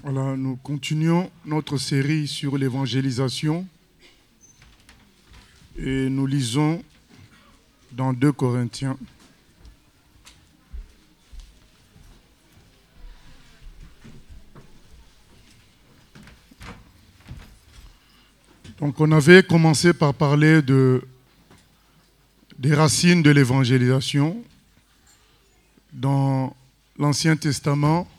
Voilà, nous continuons notre série sur l'évangélisation et nous lisons dans 2 Corinthiens. Donc on avait commencé par parler des racines de l'évangélisation dans l'Ancien Testament.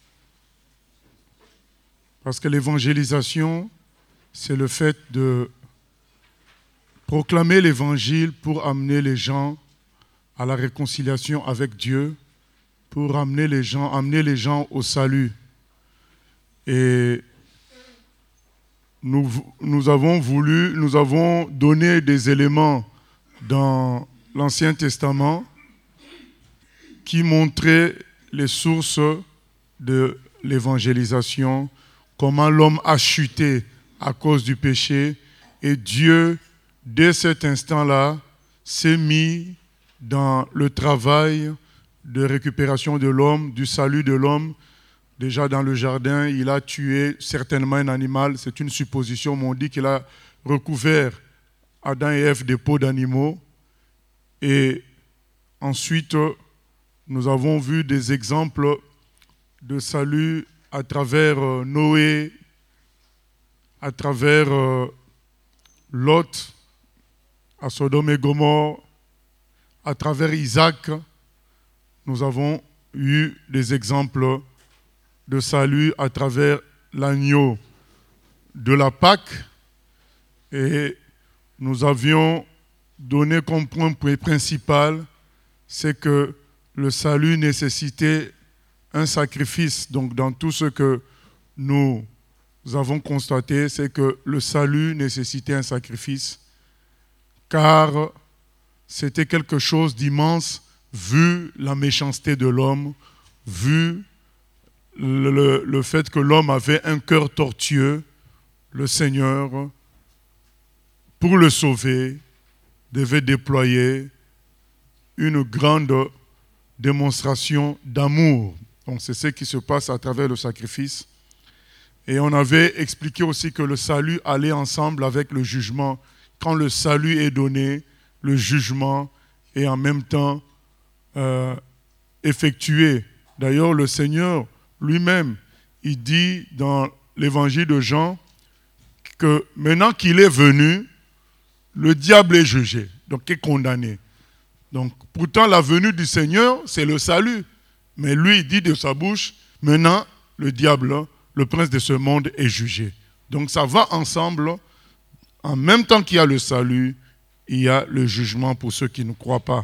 Parce que l'évangélisation, c'est le fait de proclamer l'évangile pour amener les gens à la réconciliation avec Dieu, pour amener les gens au salut. Et nous avons donné des éléments dans l'Ancien Testament qui montraient les sources de l'évangélisation, comment l'homme a chuté à cause du péché, et Dieu, dès cet instant-là, s'est mis dans le travail de récupération de l'homme, du salut de l'homme. Déjà dans le jardin, il a tué certainement un animal, c'est une supposition, mais on dit qu'il a recouvert Adam et Ève de peaux d'animaux. Et ensuite, nous avons vu des exemples de salut à travers Noé, à travers Lot, à Sodome et Gomorrhe, à travers Isaac, nous avons eu des exemples de salut à travers l'agneau de la Pâque, et nous avions donné comme point principal, c'est que le salut nécessitait un sacrifice. Donc dans tout ce que nous avons constaté, c'est que le salut nécessitait un sacrifice, car c'était quelque chose d'immense vu la méchanceté de l'homme, vu le fait que l'homme avait un cœur tortueux. Le Seigneur, pour le sauver, devait déployer une grande démonstration d'amour. Donc c'est ce qui se passe à travers le sacrifice. Et on avait expliqué aussi que le salut allait ensemble avec le jugement. Quand le salut est donné, le jugement est en même temps effectué. D'ailleurs, le Seigneur lui-même, il dit dans l'évangile de Jean que maintenant qu'il est venu, le diable est jugé, donc est condamné. Donc pourtant, la venue du Seigneur, c'est le salut. Mais lui, il dit de sa bouche, maintenant, le diable, le prince de ce monde, est jugé. Donc ça va ensemble. En même temps qu'il y a le salut, il y a le jugement pour ceux qui ne croient pas.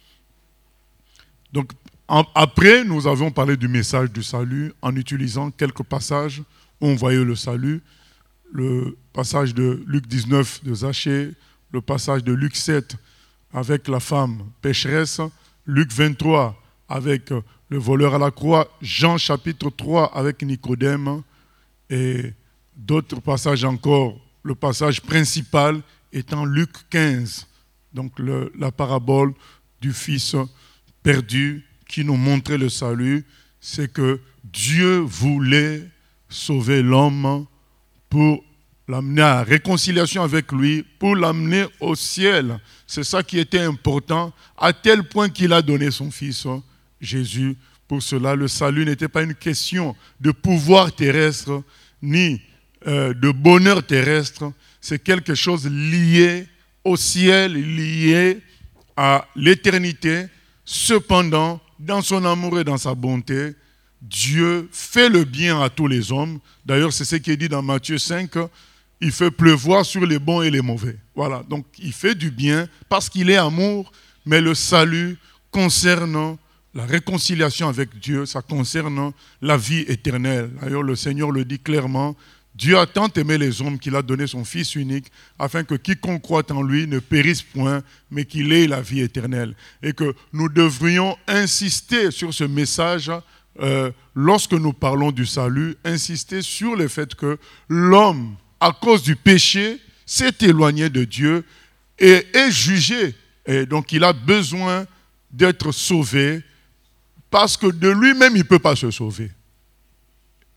Donc après, nous avons parlé du message du salut en utilisant quelques passages où on voyait le salut. Le passage de Luc 19 de Zachée, le passage de Luc 7 avec la femme pécheresse, Luc 23 avec le voleur à la croix, Jean chapitre 3 avec Nicodème, et d'autres passages encore. Le passage principal étant Luc 15, donc la parabole du fils perdu qui nous montrait le salut. C'est que Dieu voulait sauver l'homme pour l'amener à la réconciliation avec lui, pour l'amener au ciel. C'est ça qui était important, à tel point qu'il a donné son fils Jésus. Pour cela, le salut n'était pas une question de pouvoir terrestre, ni de bonheur terrestre. C'est quelque chose lié au ciel, lié à l'éternité. Cependant, dans son amour et dans sa bonté, Dieu fait le bien à tous les hommes. D'ailleurs, c'est ce qui est dit dans Matthieu 5, il fait pleuvoir sur les bons et les mauvais. Voilà, donc il fait du bien parce qu'il est amour, mais le salut concerne la réconciliation avec Dieu, ça concerne la vie éternelle. D'ailleurs, le Seigneur le dit clairement, Dieu a tant aimé les hommes qu'il a donné son Fils unique, afin que quiconque croit en lui ne périsse point, mais qu'il ait la vie éternelle. Et que nous devrions insister sur ce message lorsque nous parlons du salut, insister sur le fait que l'homme, à cause du péché, s'est éloigné de Dieu et est jugé. Et donc il a besoin d'être sauvé, parce que de lui-même, il ne peut pas se sauver.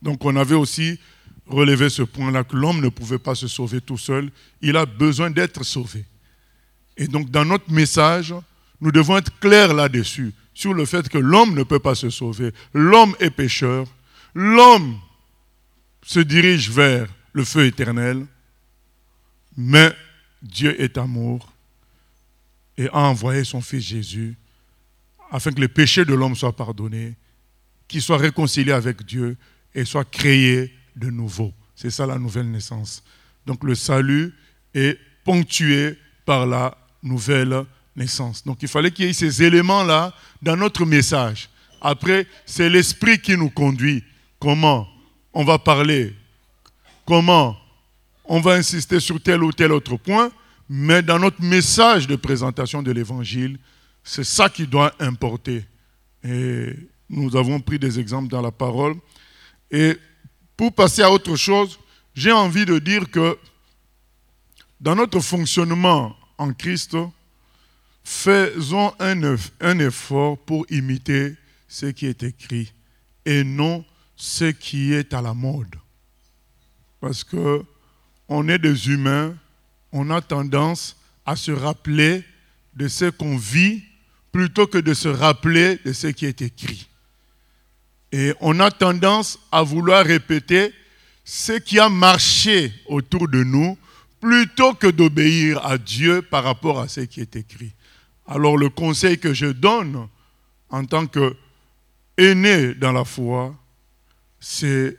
Donc on avait aussi relevé ce point-là, que l'homme ne pouvait pas se sauver tout seul. Il a besoin d'être sauvé. Et donc dans notre message, nous devons être clairs là-dessus, sur le fait que l'homme ne peut pas se sauver. L'homme est pécheur. L'homme se dirige vers le feu éternel. Mais Dieu est amour et a envoyé son Fils Jésus afin que les péchés de l'homme soient pardonnés, qu'il soit réconcilié avec Dieu et soit créé de nouveau. C'est ça la nouvelle naissance. Donc le salut est ponctué par la nouvelle naissance. Donc il fallait qu'il y ait ces éléments-là dans notre message. Après, c'est l'Esprit qui nous conduit. Comment on va parler, comment on va insister sur tel ou tel autre point, mais dans notre message de présentation de l'Évangile, c'est ça qui doit importer. Et nous avons pris des exemples dans la parole. Et pour passer à autre chose, j'ai envie de dire que dans notre fonctionnement en Christ, faisons un effort pour imiter ce qui est écrit et non ce qui est à la mode. Parce que on est des humains, on a tendance à se rappeler de ce qu'on vit plutôt que de se rappeler de ce qui est écrit. Et on a tendance à vouloir répéter ce qui a marché autour de nous plutôt que d'obéir à Dieu par rapport à ce qui est écrit. Alors le conseil que je donne en tant qu'aîné dans la foi, c'est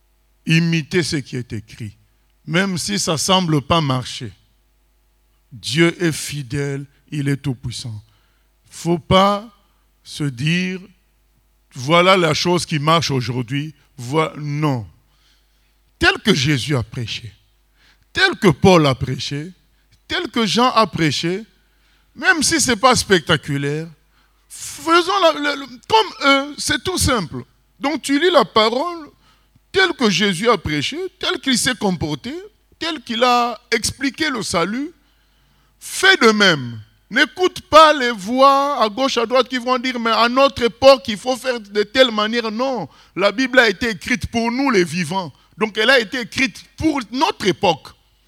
imiter ce qui est écrit, même si ça ne semble pas marcher. Dieu est fidèle, il est tout-puissant. Il ne faut pas se dire, voilà la chose qui marche aujourd'hui. Non. Tel que Jésus a prêché, tel que Paul a prêché, tel que Jean a prêché, même si ce n'est pas spectaculaire, faisons comme eux, c'est tout simple. Donc tu lis la parole tel que Jésus a prêché, tel qu'il s'est comporté, tel qu'il a expliqué le salut. Fais de même. N'écoute pas les voix à gauche, à droite qui vont dire mais à notre époque, il faut faire de telle manière. Non, la Bible a été écrite pour nous les vivants. Donc elle a été écrite pour notre époque.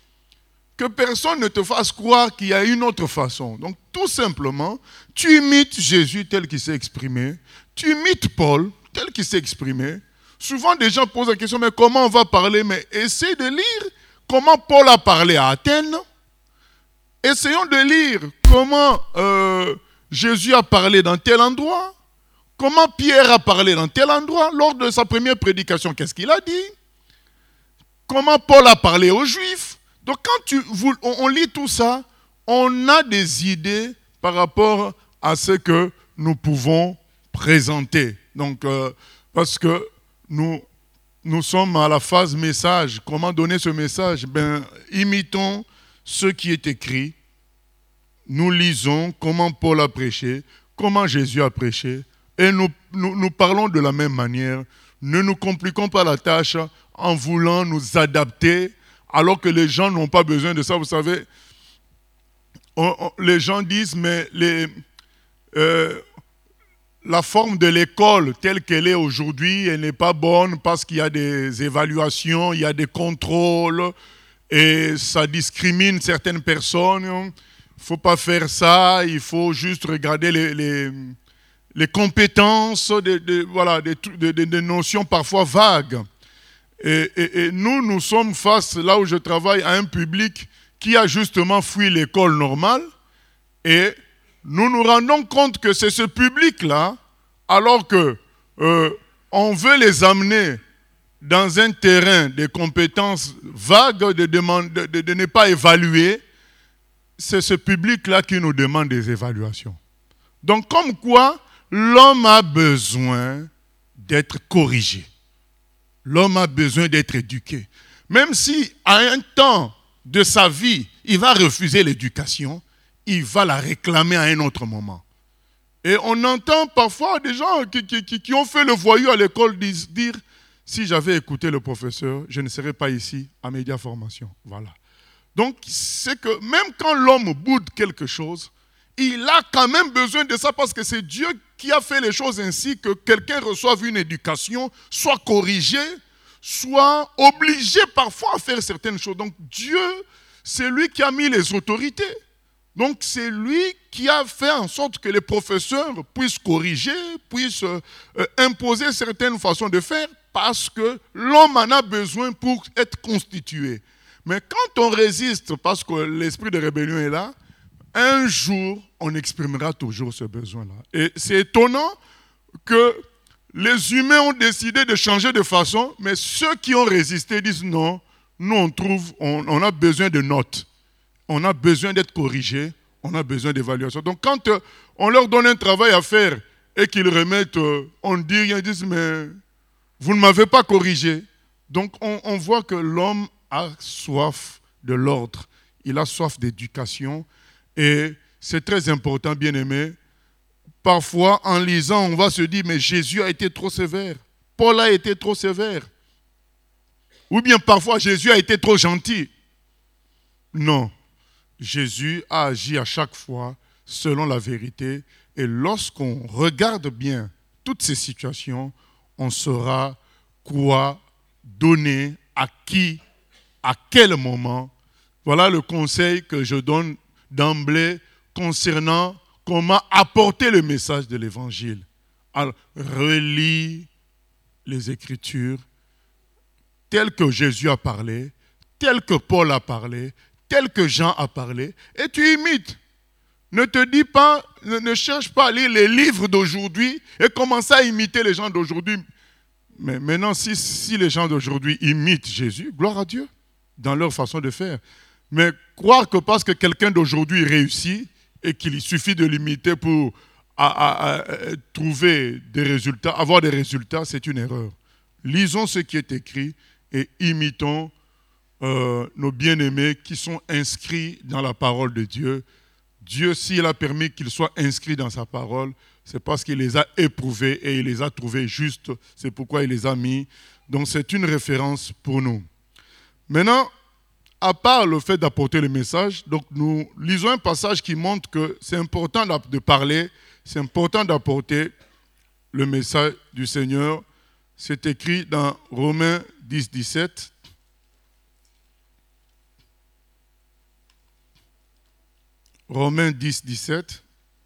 Que personne ne te fasse croire qu'il y a une autre façon. Donc tout simplement, tu imites Jésus tel qu'il s'est exprimé. Tu imites Paul tel qu'il s'est exprimé. Souvent des gens posent la question, mais comment on va parler? Mais essaye de lire comment Paul a parlé à Athènes. Essayons de lire comment Jésus a parlé dans tel endroit, comment Pierre a parlé dans tel endroit. Lors de sa première prédication, qu'est-ce qu'il a dit? Comment Paul a parlé aux Juifs. Donc quand on lit tout ça, on a des idées par rapport à ce que nous pouvons présenter. Donc, parce que nous sommes à la phase message. Comment donner ce message? Imitons ce qui est écrit. Nous lisons comment Paul a prêché, comment Jésus a prêché, et nous parlons de la même manière. Ne nous compliquons pas la tâche en voulant nous adapter, alors que les gens n'ont pas besoin de ça. Vous savez, les gens disent, mais la forme de l'école telle qu'elle est aujourd'hui, elle n'est pas bonne parce qu'il y a des évaluations, il y a des contrôles, et ça discrimine certaines personnes. Il ne faut pas faire ça, il faut juste regarder les compétences, des notions parfois vagues. Et nous sommes face, là où je travaille, à un public qui a justement fui l'école normale, et nous nous rendons compte que c'est ce public-là, alors que on veut les amener dans un terrain de compétences vagues, de ne pas évaluer, c'est ce public-là qui nous demande des évaluations. Donc, comme quoi, l'homme a besoin d'être corrigé. L'homme a besoin d'être éduqué. Même si, à un temps de sa vie, il va refuser l'éducation, il va la réclamer à un autre moment. Et on entend parfois des gens qui ont fait le voyou à l'école dire « Si j'avais écouté le professeur, je ne serais pas ici à Média Formation. » Voilà. Donc, c'est que même quand l'homme boude quelque chose, il a quand même besoin de ça parce que c'est Dieu qui a fait les choses ainsi que quelqu'un reçoive une éducation, soit corrigé, soit obligé parfois à faire certaines choses. Donc Dieu, c'est lui qui a mis les autorités. Donc c'est lui qui a fait en sorte que les professeurs puissent corriger, puissent imposer certaines façons de faire, parce que l'homme en a besoin pour être constitué. Mais quand on résiste, parce que l'esprit de rébellion est là, un jour, on exprimera toujours ce besoin-là. Et c'est étonnant que les humains ont décidé de changer de façon, mais ceux qui ont résisté disent non, nous on a besoin de notes, on a besoin d'être corrigés, on a besoin d'évaluation. Donc quand on leur donne un travail à faire et qu'ils remettent, on dit rien, ils disent mais vous ne m'avez pas corrigé. Donc on voit que l'homme a soif de l'ordre, il a soif d'éducation et c'est très important, bien aimé. Parfois, en lisant, on va se dire, mais Jésus a été trop sévère. Paul a été trop sévère. Ou bien parfois, Jésus a été trop gentil. Non. Jésus a agi à chaque fois selon la vérité. Et lorsqu'on regarde bien toutes ces situations, on saura quoi donner à qui, à quel moment. Voilà le conseil que je donne d'emblée concernant comment apporter le message de l'évangile. Alors, relis les Écritures telles que Jésus a parlé, telles que Paul a parlé, telles que Jean a parlé, et tu imites. Ne te dis pas, ne cherche pas à lire les livres d'aujourd'hui et commencer à imiter les gens d'aujourd'hui. Mais maintenant, si les gens d'aujourd'hui imitent Jésus, gloire à Dieu dans leur façon de faire. Mais croire que parce que quelqu'un d'aujourd'hui réussit, et qu'il suffit de l'imiter pour trouver des résultats, avoir des résultats, c'est une erreur. Lisons ce qui est écrit et imitons nos bien-aimés qui sont inscrits dans la parole de Dieu. Dieu, s'il a permis qu'ils soient inscrits dans sa parole, c'est parce qu'il les a éprouvés et il les a trouvés justes. C'est pourquoi il les a mis. Donc c'est une référence pour nous. Maintenant, à part le fait d'apporter le message, donc nous lisons un passage qui montre que c'est important de parler, c'est important d'apporter le message du Seigneur. C'est écrit dans Romains 10, 17. Romains 10, 17.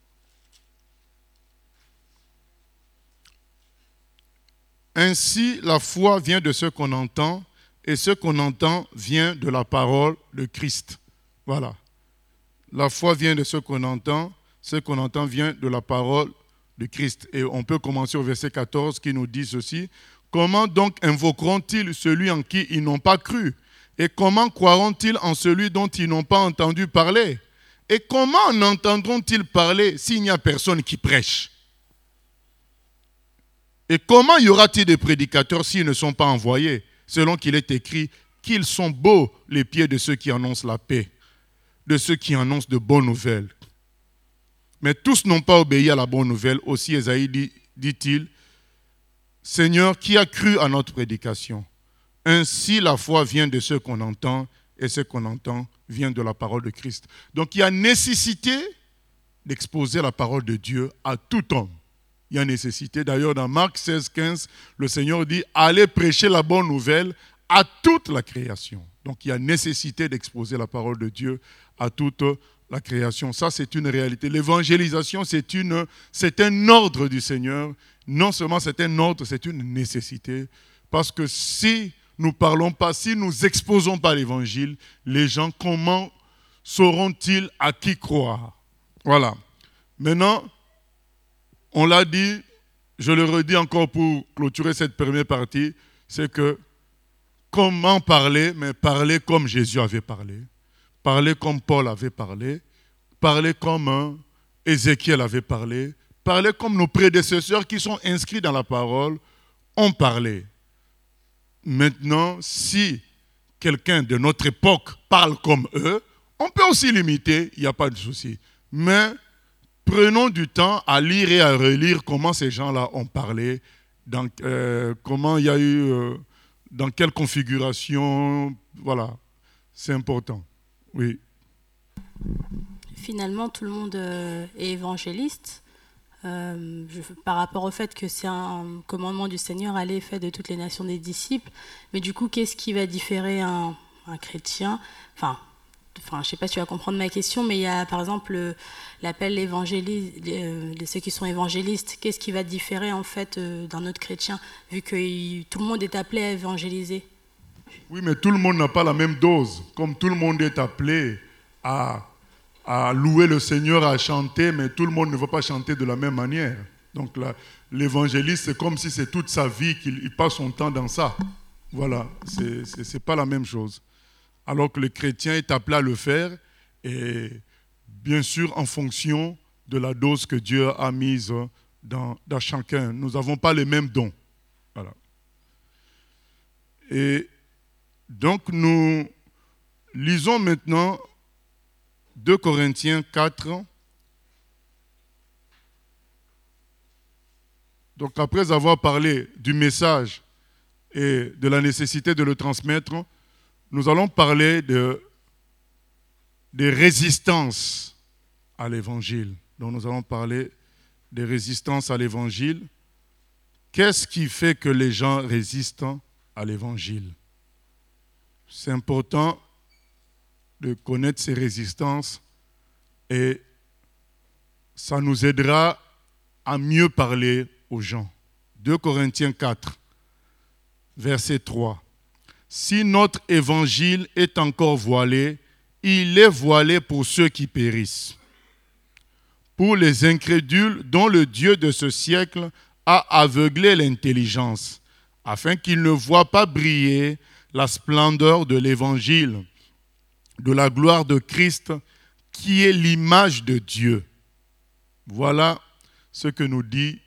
Ainsi, la foi vient de ce qu'on entend, et ce qu'on entend vient de la parole de Christ. Voilà. La foi vient de ce qu'on entend vient de la parole de Christ. Et on peut commencer au verset 14 qui nous dit ceci. Comment donc invoqueront-ils celui en qui ils n'ont pas cru? Et comment croiront-ils en celui dont ils n'ont pas entendu parler? Et comment en entendront-ils parler s'il n'y a personne qui prêche? Et comment y aura-t-il des prédicateurs s'ils ne sont pas envoyés? Selon qu'il est écrit qu'ils sont beaux les pieds de ceux qui annoncent la paix, de ceux qui annoncent de bonnes nouvelles. Mais tous n'ont pas obéi à la bonne nouvelle. Aussi Ésaïe dit-il, Seigneur, qui a cru à notre prédication? Ainsi la foi vient de ce qu'on entend, et ce qu'on entend vient de la parole de Christ. Donc il y a nécessité d'exposer la parole de Dieu à tout homme. Il y a nécessité. D'ailleurs, dans Marc 16, 15, le Seigneur dit « Allez prêcher la bonne nouvelle à toute la création ». Donc, il y a nécessité d'exposer la parole de Dieu à toute la création. Ça, c'est une réalité. L'évangélisation, c'est un ordre du Seigneur. Non seulement c'est un ordre, c'est une nécessité. Parce que si nous ne parlons pas, si nous n'exposons pas l'évangile, les gens, comment sauront-ils à qui croire? Voilà. Maintenant, on l'a dit, je le redis encore pour clôturer cette première partie, c'est que comment parler, mais parler comme Jésus avait parlé, parler comme Paul avait parlé, parler comme Ézéchiel avait parlé, parler comme nos prédécesseurs qui sont inscrits dans la parole ont parlé. Maintenant, si quelqu'un de notre époque parle comme eux, on peut aussi l'imiter, il n'y a pas de souci. Mais prenons du temps à lire et à relire comment ces gens-là ont parlé, comment il y a eu, dans quelle configuration, voilà, c'est important, oui. Finalement, tout le monde est évangéliste. par rapport au fait que c'est un commandement du Seigneur, allez, faites de toutes les nations des disciples. Mais du coup, qu'est-ce qui va différer un chrétien? Enfin, je ne sais pas si tu vas comprendre ma question, mais il y a par exemple l'appel évangéliste, de ceux qui sont évangélistes. Qu'est-ce qui va différer en fait d'un autre chrétien, vu que tout le monde est appelé à évangéliser? Oui, mais tout le monde n'a pas la même dose. Comme tout le monde est appelé à louer le Seigneur, à chanter, mais tout le monde ne va pas chanter de la même manière. Donc l'évangéliste, c'est comme si c'est toute sa vie qu'il passe son temps dans ça. Voilà, c'est pas la même chose. Alors que le chrétien est appelé à le faire, et bien sûr en fonction de la dose que Dieu a mise dans chacun. Nous n'avons pas les mêmes dons. Voilà. Et donc nous lisons maintenant 2 Corinthiens 4. Donc après avoir parlé du message et de la nécessité de le transmettre, nous allons parler des résistances à l'évangile. Donc nous allons parler des résistances à l'évangile. Qu'est-ce qui fait que les gens résistent à l'évangile? C'est important de connaître ces résistances et ça nous aidera à mieux parler aux gens. 2 Corinthiens 4, verset 3. Si notre évangile est encore voilé, il est voilé pour ceux qui périssent, pour les incrédules dont le Dieu de ce siècle a aveuglé l'intelligence, afin qu'ils ne voient pas briller la splendeur de l'évangile, de la gloire de Christ, qui est l'image de Dieu. Voilà ce que nous dit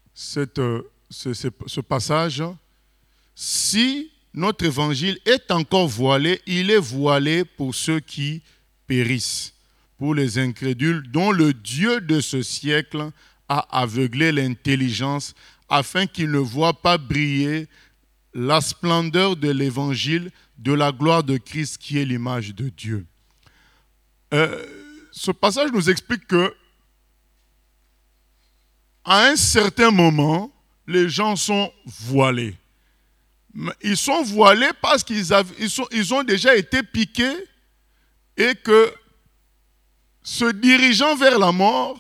ce passage. Si notre évangile est encore voilé, il est voilé pour ceux qui périssent, pour les incrédules dont le Dieu de ce siècle a aveuglé l'intelligence afin qu'ils ne voient pas briller la splendeur de l'évangile, de la gloire de Christ qui est l'image de Dieu. Ce passage nous explique que à un certain moment, les gens sont voilés. Ils sont voilés parce qu'ils ont déjà été piqués et que se dirigeant vers la mort,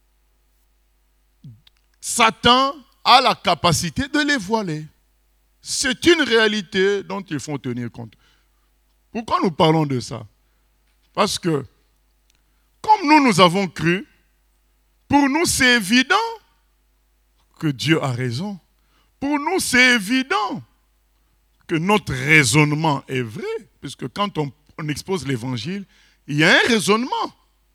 Satan a la capacité de les voiler. C'est une réalité dont il faut tenir compte. Pourquoi nous parlons de ça? Parce que, comme nous avons cru, pour nous c'est évident que Dieu a raison. Pour nous c'est évident que notre raisonnement est vrai, puisque quand on expose l'évangile, il y a un raisonnement.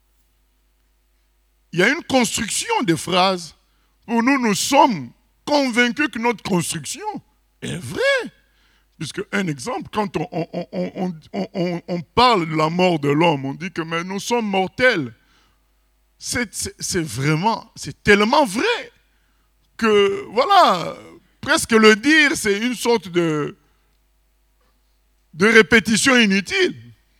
Il y a une construction de phrases. Pour nous, nous sommes convaincus que notre construction est vraie. Puisque, un exemple, quand on parle de la mort de l'homme, on dit que mais nous sommes mortels. C'est tellement vrai que, voilà, presque le dire, c'est une sorte de répétition inutile.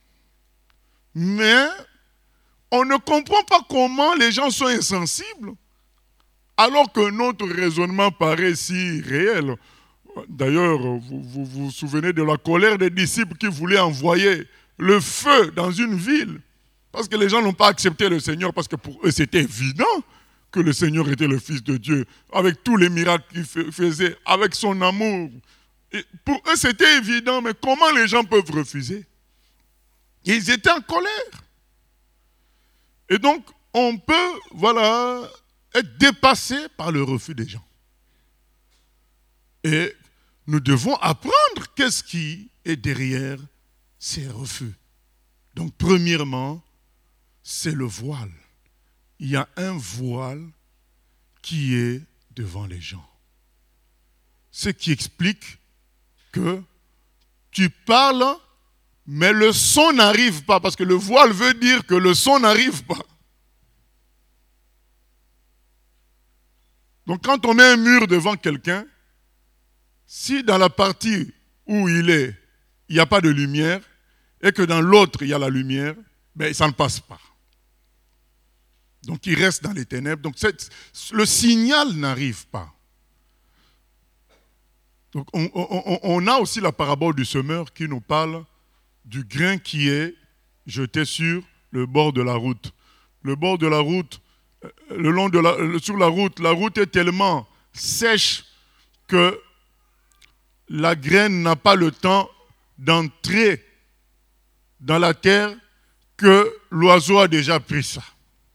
Mais on ne comprend pas comment les gens sont insensibles, alors que notre raisonnement paraît si réel. D'ailleurs, vous vous souvenez de la colère des disciples qui voulaient envoyer le feu dans une ville, parce que les gens n'ont pas accepté le Seigneur, parce que pour eux c'était évident que le Seigneur était le Fils de Dieu, avec tous les miracles qu'il faisait, avec son amour. Et pour eux c'était évident, mais comment les gens peuvent refuser? Ils étaient en colère. Et donc, on peut, voilà, être dépassé par le refus des gens. Et nous devons apprendre qu'est-ce qui est derrière ces refus. Donc, premièrement, c'est le voile. Il y a un voile qui est devant les gens. Ce qui explique que tu parles, mais le son n'arrive pas, parce que le voile veut dire que le son n'arrive pas. Donc quand on met un mur devant quelqu'un, si dans la partie où il est, il n'y a pas de lumière, et que dans l'autre, il y a la lumière, ben ça ne passe pas. Donc ils restent dans les ténèbres. Donc le signal n'arrive pas. Donc on a aussi la parabole du semeur qui nous parle du grain qui est jeté sur le bord de la route. Le bord de la route, sur la route est tellement sèche que la graine n'a pas le temps d'entrer dans la terre que l'oiseau a déjà pris ça.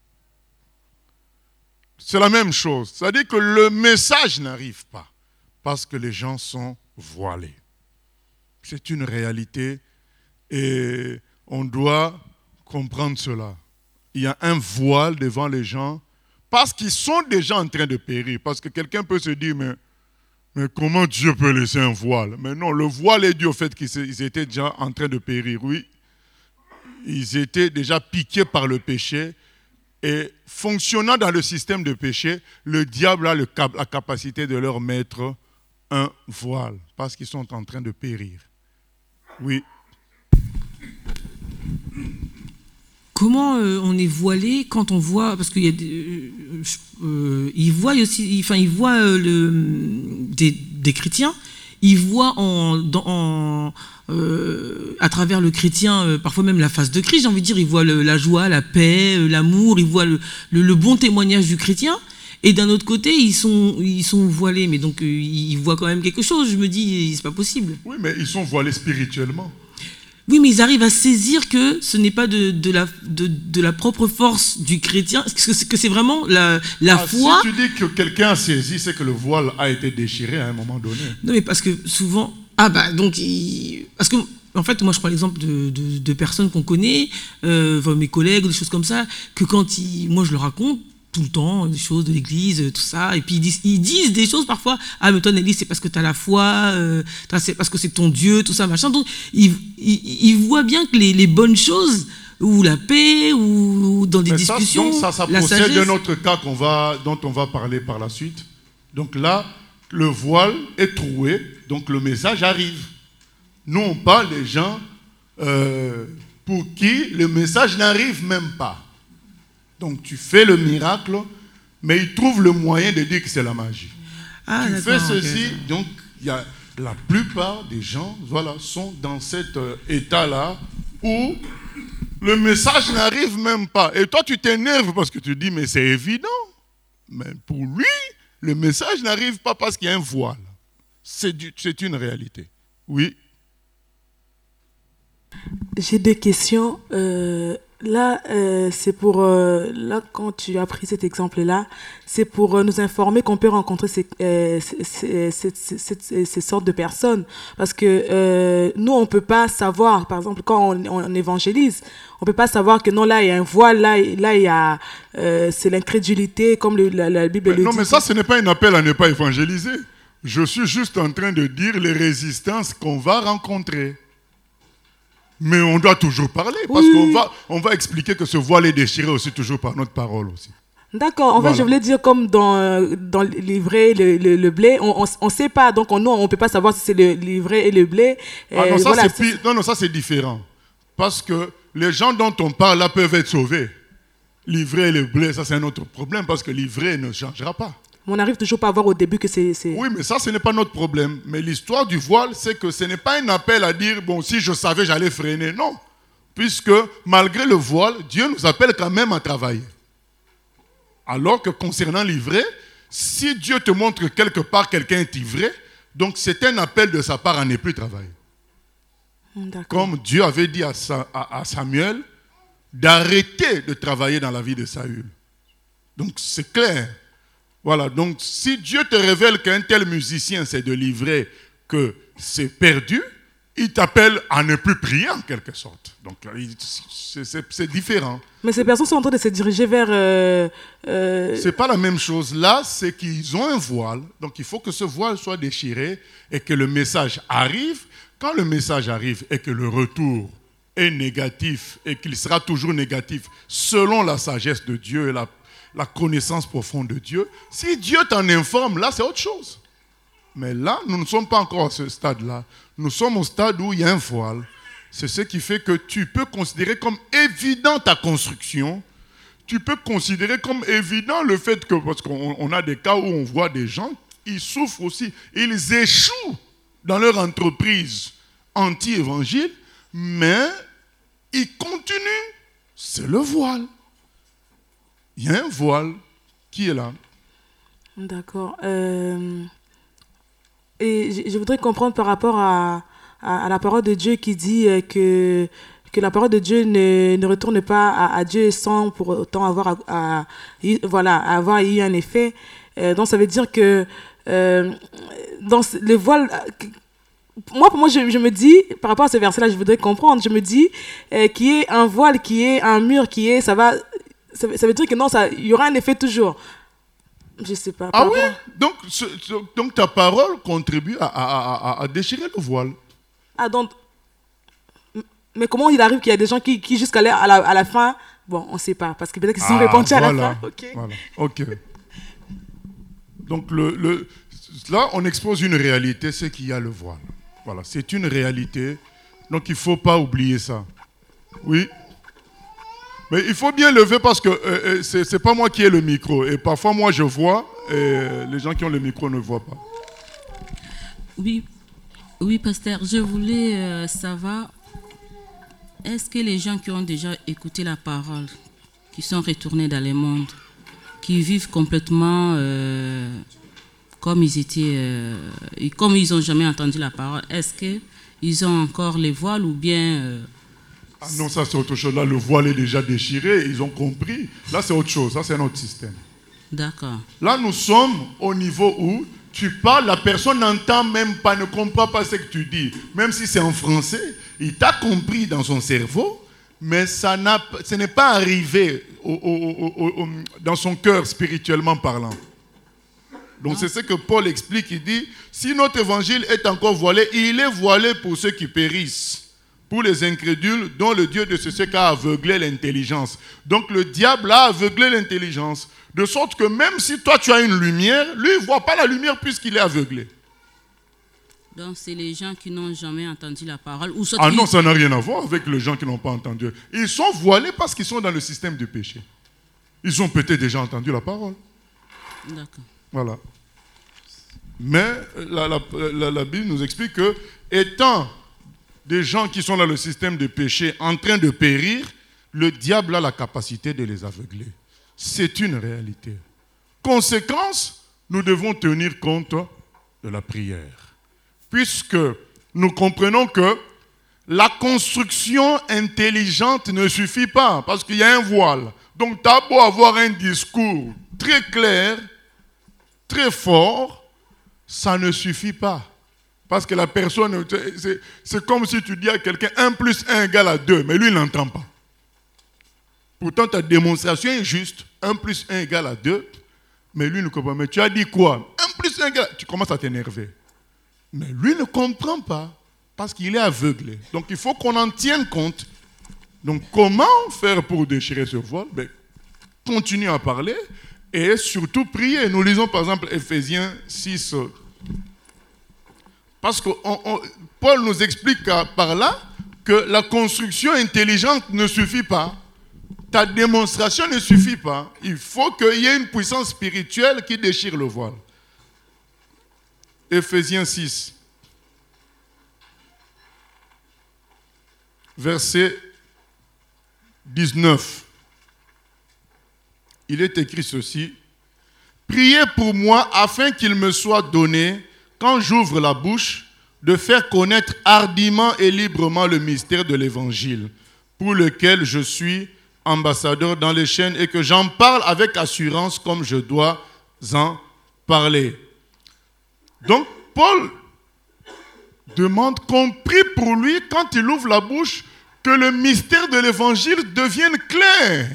C'est la même chose. C'est-à-dire que le message n'arrive pas parce que les gens sont voilés. C'est une réalité et on doit comprendre cela. Il y a un voile devant les gens parce qu'ils sont déjà en train de périr. Parce que quelqu'un peut se dire, mais comment Dieu peut laisser un voile? Mais non, le voile est dû au fait qu'ils étaient déjà en train de périr. Oui, ils étaient déjà piqués par le péché. Et fonctionnant dans le système de péché, le diable a la capacité de leur mettre un voile parce qu'ils sont en train de périr. Oui. Comment on est voilé quand on voit, parce qu'il y a ils voient aussi, enfin ils voient des chrétiens, ils voient à travers le chrétien parfois même la face de Christ, j'ai envie de dire, ils voient la joie, la paix, l'amour, ils voient le bon témoignage du chrétien. Et d'un autre côté, ils sont voilés, mais donc ils voient quand même quelque chose. Je me dis, c'est pas possible. Oui, mais ils sont voilés spirituellement. Oui, mais ils arrivent à saisir que ce n'est pas de la propre force du chrétien, que c'est vraiment la foi. Si tu dis que quelqu'un a saisi, c'est que le voile a été déchiré à un moment donné. Non, mais parce que souvent... parce que, en fait, moi, je prends l'exemple de personnes qu'on connaît, mes collègues, des choses comme ça, que moi, je leur raconte tout le temps des choses de l'église, tout ça, et puis ils disent des choses parfois, ah mais toi Nelly c'est parce que tu as la foi, c'est parce que c'est ton Dieu, tout ça machin, donc ils voient bien que les bonnes choses, ou la paix, ou dans des discussions, ça procède d'un autre cas dont on va parler par la suite. Donc là, le voile est troué, donc le message arrive. Nous on parle des gens pour qui le message n'arrive même pas. Donc tu fais le miracle, mais ils trouvent le moyen de dire que c'est la magie. Tu fais ceci, okay. Donc la plupart des gens sont dans cet état-là où le message n'arrive même pas. Et toi tu t'énerves parce que tu dis mais c'est évident. Mais pour lui, le message n'arrive pas parce qu'il y a un voile. C'est une réalité. Oui. J'ai deux questions. Là, c'est pour là quand tu as pris cet exemple-là, c'est pour nous informer qu'on peut rencontrer ces sortes de personnes, parce que nous on peut pas savoir, par exemple quand on évangélise, on peut pas savoir que non là il y a un voile, là il y a c'est l'incrédulité comme la Bible le dit. Non mais ça ce n'est pas un appel à ne pas évangéliser. Je suis juste en train de dire les résistances qu'on va rencontrer. Mais on doit toujours parler, parce qu'on va expliquer que ce voile est déchiré aussi toujours par notre parole aussi. D'accord, en fait je voulais dire comme dans l'ivraie et le blé, on sait pas, donc nous on peut pas savoir si c'est l'ivraie et le blé. Non, ça c'est différent. Parce que les gens dont on parle là peuvent être sauvés. L'ivraie et le blé, ça c'est un autre problème, parce que l'ivraie ne changera pas. On n'arrive toujours pas à voir au début que c'est... Oui, mais ça, ce n'est pas notre problème. Mais l'histoire du voile, c'est que ce n'est pas un appel à dire, bon, si je savais, j'allais freiner. Non. Puisque, malgré le voile, Dieu nous appelle quand même à travailler. Alors que concernant l'ivraie, si Dieu te montre quelque part quelqu'un est ivré, donc c'est un appel de sa part à ne plus travailler. Comme Dieu avait dit à Samuel d'arrêter de travailler dans la vie de Saül. Donc c'est clair. Voilà, donc si Dieu te révèle qu'un tel musicien c'est de l'ivraie, que c'est perdu, il t'appelle à ne plus prier en quelque sorte. Donc c'est différent. Mais ces personnes sont en train de se diriger vers... C'est pas la même chose. Là, c'est qu'ils ont un voile, donc il faut que ce voile soit déchiré et que le message arrive. Quand le message arrive et que le retour est négatif et qu'il sera toujours négatif selon la sagesse de Dieu et la connaissance profonde de Dieu, si Dieu t'en informe, là c'est autre chose. Mais là, nous ne sommes pas encore à ce stade-là. Nous sommes au stade où il y a un voile. C'est ce qui fait que tu peux considérer comme évident ta construction. tu peux considérer comme évident le fait que, parce qu'on a des cas où on voit des gens, ils souffrent aussi, ils échouent dans leur entreprise anti-évangile, mais ils continuent. C'est le voile. Il y a un voile qui est là. D'accord. Et je voudrais comprendre par rapport à la parole de Dieu qui dit que la parole de Dieu ne retourne pas à Dieu sans pour autant avoir eu un effet. Donc ça veut dire que dans le voile, pour moi, je me dis, par rapport à ce verset-là, je voudrais comprendre, je me dis qu'il y ait un voile, qu'il y ait un mur, ça veut dire que non, il y aura un effet toujours. Je sais pas. Ah oui? Donc ta parole contribue à déchirer le voile. Ah donc, mais comment il arrive qu'il y a des gens qui jusqu'à la fin, bon, on ne sait pas, parce que peut-être qu'ils sont répandus à la fin. Okay. Voilà, ok. Donc là, on expose une réalité, c'est qu'il y a le voile. Voilà, c'est une réalité, donc il ne faut pas oublier ça. Oui. Mais il faut bien lever parce que ce n'est pas moi qui ai le micro. Et parfois, moi, je vois, et les gens qui ont le micro ne voient pas. Oui, pasteur, je voulais savoir, est-ce que les gens qui ont déjà écouté la parole, qui sont retournés dans le monde, qui vivent complètement comme ils étaient, comme ils n'ont jamais entendu la parole, est-ce qu'ils ont encore les voiles ou bien... Ah non, ça c'est autre chose. Là, le voile est déjà déchiré, ils ont compris. Là, c'est autre chose, ça c'est un autre système. D'accord. Là, nous sommes au niveau où tu parles, la personne n'entend même pas, ne comprend pas ce que tu dis. Même si c'est en français, il t'a compris dans son cerveau, mais ce n'est pas arrivé dans son cœur spirituellement parlant. Donc c'est ce que Paul explique, il dit, si notre évangile est encore voilé, il est voilé pour ceux qui périssent. Pour les incrédules, dont le Dieu de ce siècle a aveuglé l'intelligence. Donc le diable a aveuglé l'intelligence. De sorte que même si toi tu as une lumière, lui il ne voit pas la lumière puisqu'il est aveuglé. Donc c'est les gens qui n'ont jamais entendu la parole. Ou ah non, ça n'a rien à voir avec les gens qui n'ont pas entendu. Ils sont voilés parce qu'ils sont dans le système du péché. Ils ont peut-être déjà entendu la parole. D'accord. Voilà. Mais la Bible nous explique que, étant des gens qui sont dans le système de péché en train de périr, le diable a la capacité de les aveugler. C'est une réalité. Conséquence, nous devons tenir compte de la prière. Puisque nous comprenons que la construction intelligente ne suffit pas, parce qu'il y a un voile. Donc, tu as beau avoir un discours très clair, très fort, ça ne suffit pas. Parce que la personne, c'est comme si tu dis à quelqu'un 1 plus 1 égale à 2, mais lui, il n'entend pas. Pourtant, ta démonstration est juste. 1 plus 1 égale à 2, mais lui ne comprend pas. Mais tu as dit quoi? 1 plus 1 égale à... Tu commences à t'énerver. Mais lui ne comprend pas, parce qu'il est aveuglé. Donc, il faut qu'on en tienne compte. Donc, comment faire pour déchirer ce voile? Continue à parler et surtout prier. Nous lisons par exemple Ephésiens 6. Parce que Paul nous explique par là que la construction intelligente ne suffit pas. Ta démonstration ne suffit pas. Il faut qu'il y ait une puissance spirituelle qui déchire le voile. Ephésiens 6, verset 19. Il est écrit ceci. Priez pour moi afin qu'il me soit donné, quand j'ouvre la bouche, de faire connaître hardiment et librement le mystère de l'Évangile, pour lequel je suis ambassadeur dans les chaînes et que j'en parle avec assurance comme je dois en parler. Donc, Paul demande qu'on prie pour lui quand il ouvre la bouche, que le mystère de l'Évangile devienne clair.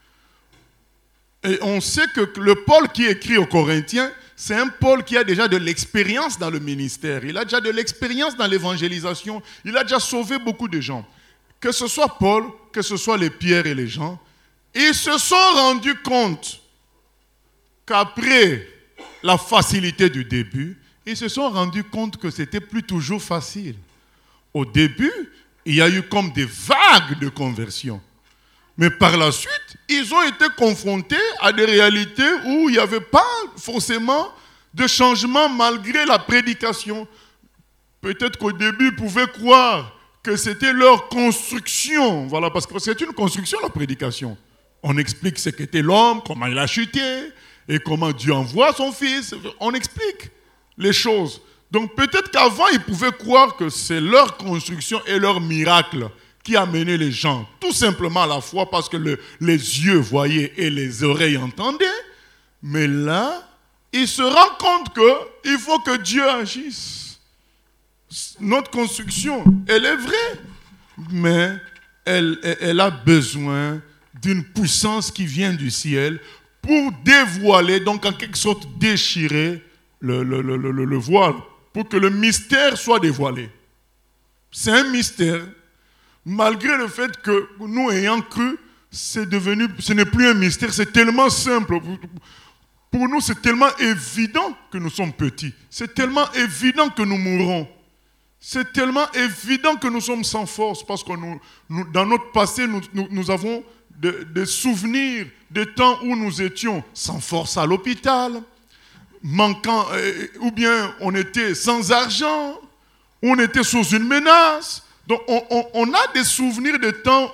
Et on sait que le Paul qui écrit aux Corinthiens, c'est un Paul qui a déjà de l'expérience dans le ministère. Il a déjà de l'expérience dans l'évangélisation. Il a déjà sauvé beaucoup de gens. Que ce soit Paul, que ce soit les Pierre et les Jean, ils se sont rendus compte qu'après la facilité du début, ils se sont rendus compte que c'était plus toujours facile. Au début, il y a eu comme des vagues de conversion. Mais par la suite, ils ont été confrontés à des réalités où il n'y avait pas forcément de changement malgré la prédication. Peut-être qu'au début, ils pouvaient croire que c'était leur construction. Voilà, parce que c'est une construction, la prédication. On explique ce qu'était l'homme, comment il a chuté, et comment Dieu envoie son fils. On explique les choses. Donc peut-être qu'avant, ils pouvaient croire que c'est leur construction et leur miracle qui amenait les gens tout simplement à la foi parce que les yeux voyaient et les oreilles entendaient. Mais là, ils se rendent compte qu'il faut que Dieu agisse. Notre construction, elle est vraie, mais elle a besoin d'une puissance qui vient du ciel pour dévoiler, donc en quelque sorte déchirer le voile, pour que le mystère soit dévoilé. C'est un mystère, malgré le fait que nous ayant cru, ce n'est plus un mystère, c'est tellement simple. Pour nous, c'est tellement évident que nous sommes petits. C'est tellement évident que nous mourrons. C'est tellement évident que nous sommes sans force parce que dans notre passé, nous avons des souvenirs des temps où nous étions sans force à l'hôpital, manquant, ou bien on était sans argent, ou on était sous une menace. Donc on a des souvenirs de temps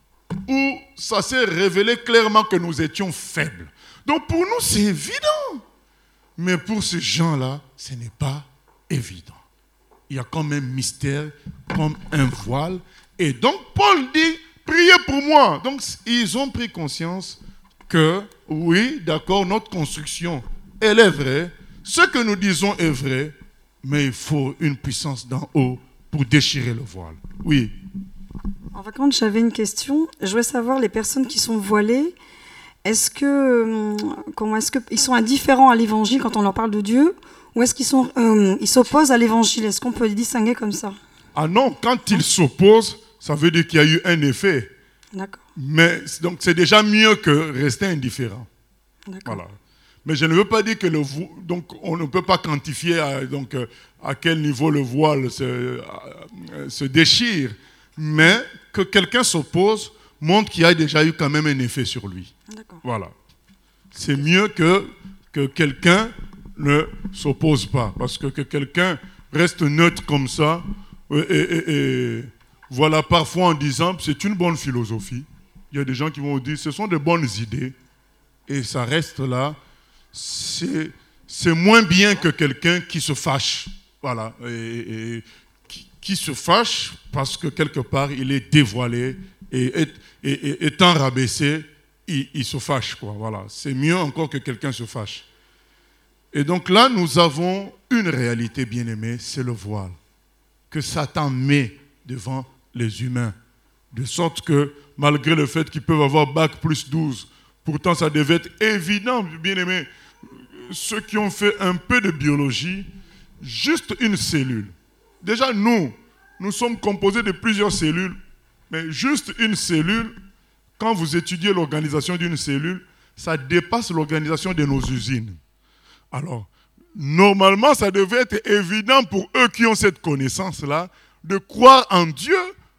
où ça s'est révélé clairement que nous étions faibles. Donc pour nous, c'est évident. Mais pour ces gens-là, ce n'est pas évident. Il y a comme un mystère, comme un voile. Et donc Paul dit, priez pour moi. Donc ils ont pris conscience que, oui, d'accord, notre construction, elle est vraie. Ce que nous disons est vrai, mais il faut une puissance d'en haut pour déchirer le voile. Oui. En fait, j'avais une question. Je voulais savoir, les personnes qui sont voilées, est-ce qu'ils sont indifférents à l'évangile quand on leur parle de Dieu, ou est-ce qu'ils s'opposent à l'évangile? Est-ce qu'on peut les distinguer comme ça? Ah non, quand ils s'opposent, ça veut dire qu'il y a eu un effet. D'accord. Mais donc c'est déjà mieux que rester indifférent. D'accord. Voilà. Mais je ne veux pas dire que donc on ne peut pas quantifier à quel niveau le voile se déchire, mais que quelqu'un s'oppose montre qu'il y a déjà eu quand même un effet sur lui. D'accord. Voilà. C'est mieux que quelqu'un ne s'oppose pas, parce que quelqu'un reste neutre comme ça, et voilà, parfois en disant c'est une bonne philosophie. Il y a des gens qui vont dire ce sont de bonnes idées, et ça reste là. C'est moins bien que quelqu'un qui se fâche, voilà, et qui se fâche parce que quelque part il est dévoilé et étant rabaissé, il se fâche, quoi. Voilà, c'est mieux encore que quelqu'un se fâche. Et donc là, nous avons une réalité, bien-aimée, c'est le voile que Satan met devant les humains, de sorte que malgré le fait qu'ils peuvent avoir bac plus 12, pourtant ça devait être évident, bien-aimés. Ceux qui ont fait un peu de biologie, juste une cellule. Déjà, nous sommes composés de plusieurs cellules, mais juste une cellule, quand vous étudiez l'organisation d'une cellule, ça dépasse l'organisation de nos usines. Alors, normalement, ça devait être évident pour eux qui ont cette connaissance-là, de croire en Dieu,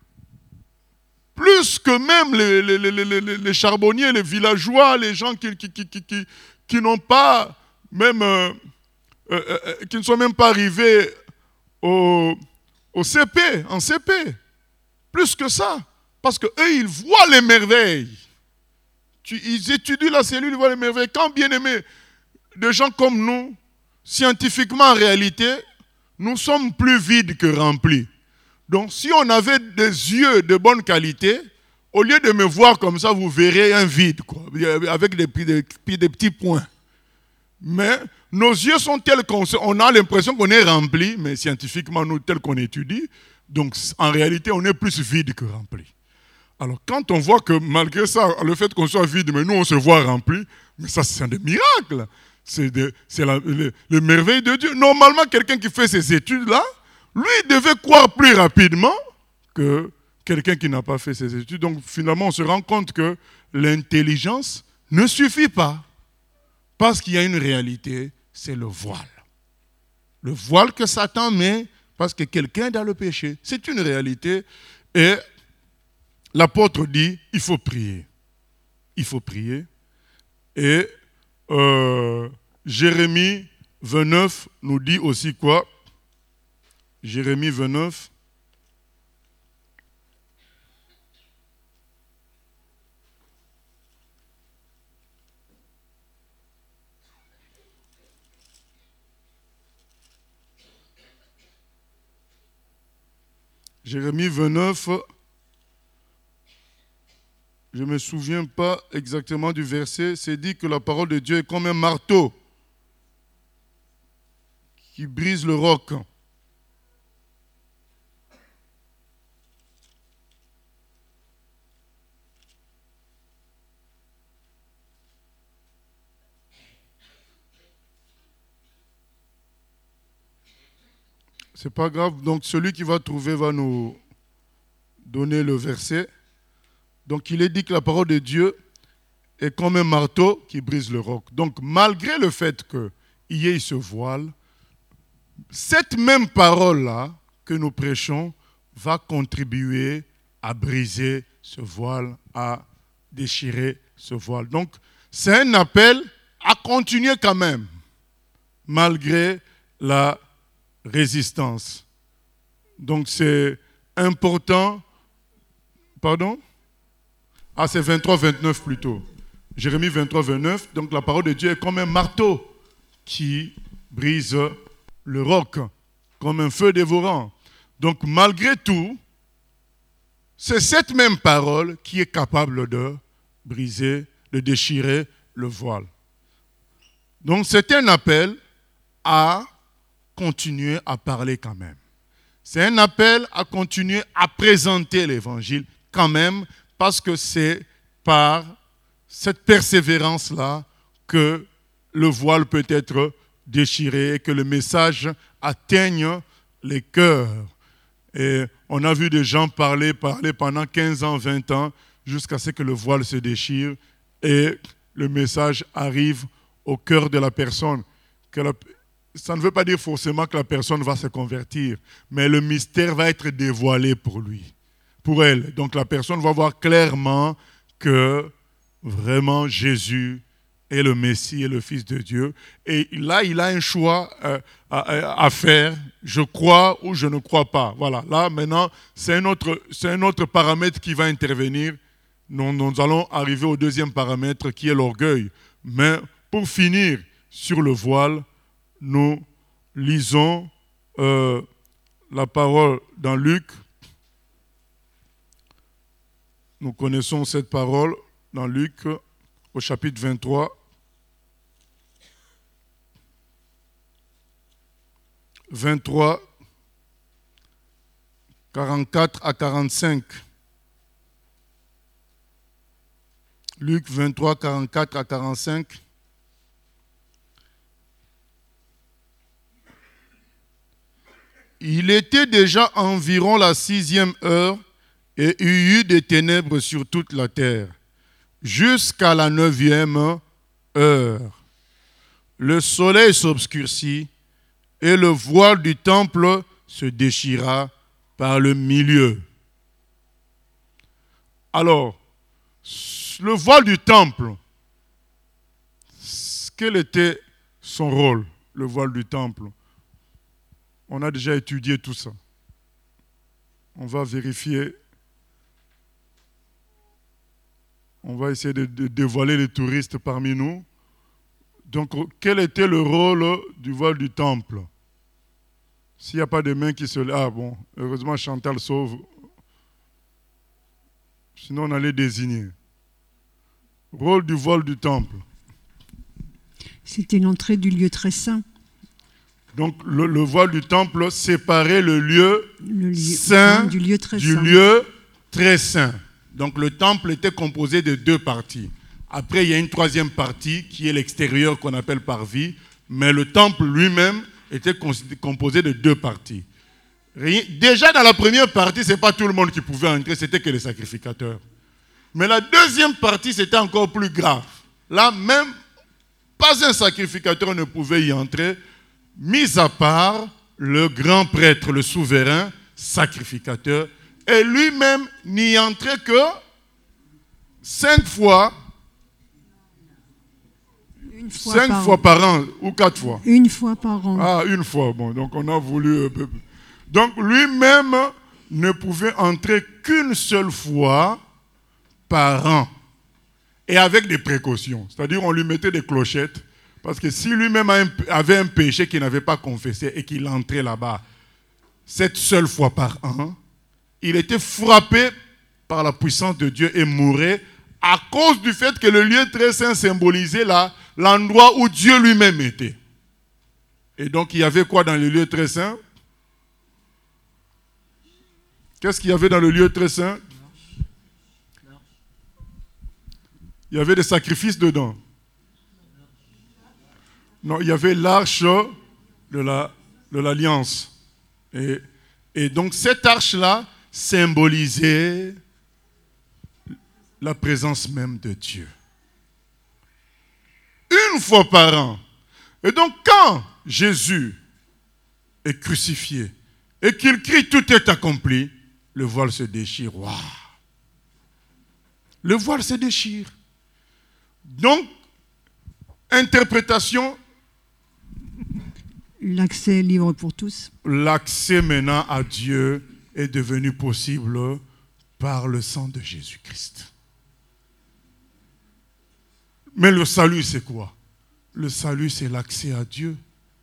plus que même les charbonniers, les villageois, les gens qui n'ont pas même, qui ne sont même pas arrivés au CP, en CP. Plus que ça. Parce qu'eux, ils voient les merveilles. Ils étudient la cellule, ils voient les merveilles. Quand, bien aimés, des gens comme nous, scientifiquement, en réalité, nous sommes plus vides que remplis. Donc, si on avait des yeux de bonne qualité, au lieu de me voir comme ça, vous verrez un vide, quoi, avec des petits points. Mais nos yeux sont tels qu'on a l'impression qu'on est rempli, mais scientifiquement, nous, tels qu'on étudie, donc en réalité, on est plus vide que rempli. Alors, quand on voit que malgré ça, le fait qu'on soit vide, mais nous, on se voit rempli, mais ça, c'est un des miracles. C'est le merveille de Dieu. Normalement, quelqu'un qui fait ces études-là, lui, il devait croire plus rapidement que quelqu'un qui n'a pas fait ces études. Donc, finalement, on se rend compte que l'intelligence ne suffit pas. Parce qu'il y a une réalité, c'est le voile. Le voile que Satan met parce que quelqu'un est dans le péché. C'est une réalité. Et l'apôtre dit, il faut prier. il faut prier. Et Jérémie 29 nous dit aussi quoi? Jérémie 29. Jérémie 29, je ne me souviens pas exactement du verset, c'est dit que la parole de Dieu est comme un marteau qui brise le roc. C'est pas grave. Donc, celui qui va trouver va nous donner le verset. Donc, il est dit que la parole de Dieu est comme un marteau qui brise le roc. Donc, malgré le fait qu'il y ait ce voile, cette même parole-là que nous prêchons va contribuer à briser ce voile, à déchirer ce voile. Donc, c'est un appel à continuer quand même, malgré la résistance. Donc c'est important. Pardon? Ah, c'est 23-29 plutôt. Jérémie 23-29. Donc la parole de Dieu est comme un marteau qui brise le roc, comme un feu dévorant. Donc malgré tout, c'est cette même parole qui est capable de briser, de déchirer le voile. Donc c'est un appel à continuer à parler quand même. C'est un appel à continuer à présenter l'évangile quand même, parce que c'est par cette persévérance-là que le voile peut être déchiré et que le message atteigne les cœurs. Et on a vu des gens parler pendant 15 ans, 20 ans, jusqu'à ce que le voile se déchire et le message arrive au cœur de la personne. Ça ne veut pas dire forcément que la personne va se convertir, mais le mystère va être dévoilé pour lui, pour elle. Donc la personne va voir clairement que vraiment Jésus est le Messie et le Fils de Dieu. Et là, il a un choix à faire. Je crois ou je ne crois pas. Voilà. Là, maintenant, c'est un autre paramètre qui va intervenir. Nous allons arriver au deuxième paramètre qui est l'orgueil. Mais pour finir sur le voile, nous lisons la parole dans Luc. Nous connaissons cette parole dans Luc au chapitre 23. « 23, 44 à 45. Luc 23, 44 à 45. Il était déjà environ la 6e heure et il y eut des ténèbres sur toute la terre, jusqu'à la 9e heure. Le soleil s'obscurcit et le voile du temple se déchira par le milieu. Alors, le voile du temple, quel était son rôle, le voile du temple? On a déjà étudié tout ça. On va vérifier. On va essayer de dévoiler les touristes parmi nous. Donc, quel était le rôle du voile du temple? S'il n'y a pas de mains qui se lèvent... Ah bon, heureusement Chantal sauve. Sinon, on allait désigner. Rôle du voile du temple. C'était l'entrée du lieu très saint. Donc, le voile du temple séparait le lieu saint du lieu très saint. Donc, le temple était composé de 2 parties. Après, il y a une 3e partie qui est l'extérieur qu'on appelle parvis. Mais le temple lui-même était composé de 2 parties. Déjà, dans la première partie, ce n'est pas tout le monde qui pouvait entrer, c'était que les sacrificateurs. Mais la 2e partie, c'était encore plus grave. Là, même, pas un sacrificateur ne pouvait y entrer, mis à part le grand prêtre, le souverain sacrificateur, et lui-même n'y entrait que 5 fois 5 fois par an ou 4 fois? Une fois par an. Ah, une fois. Bon, donc on a voulu... Donc lui-même ne pouvait entrer qu'une seule fois par an. Et avec des précautions. C'est-à-dire on lui mettait des clochettes. Parce que si lui-même avait un péché qu'il n'avait pas confessé et qu'il entrait là-bas cette seule fois par an, il était frappé par la puissance de Dieu et mourait à cause du fait que le lieu très saint symbolisait l'endroit où Dieu lui-même était. Et donc il y avait quoi dans le lieu très saint? Qu'est-ce qu'il y avait dans le lieu très saint? Il y avait des sacrifices dedans. Non, il y avait l'arche de l'alliance. Et donc cette arche-là symbolisait la présence même de Dieu. Une fois par an. Et donc quand Jésus est crucifié et qu'il crie « tout est accompli », le voile se déchire. Waouh! Le voile se déchire. Donc, interprétation. L'accès est libre pour tous. L'accès maintenant à Dieu est devenu possible par le sang de Jésus-Christ. Mais le salut, c'est quoi? Le salut, c'est l'accès à Dieu.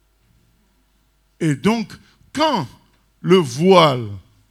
Et donc, quand le voile,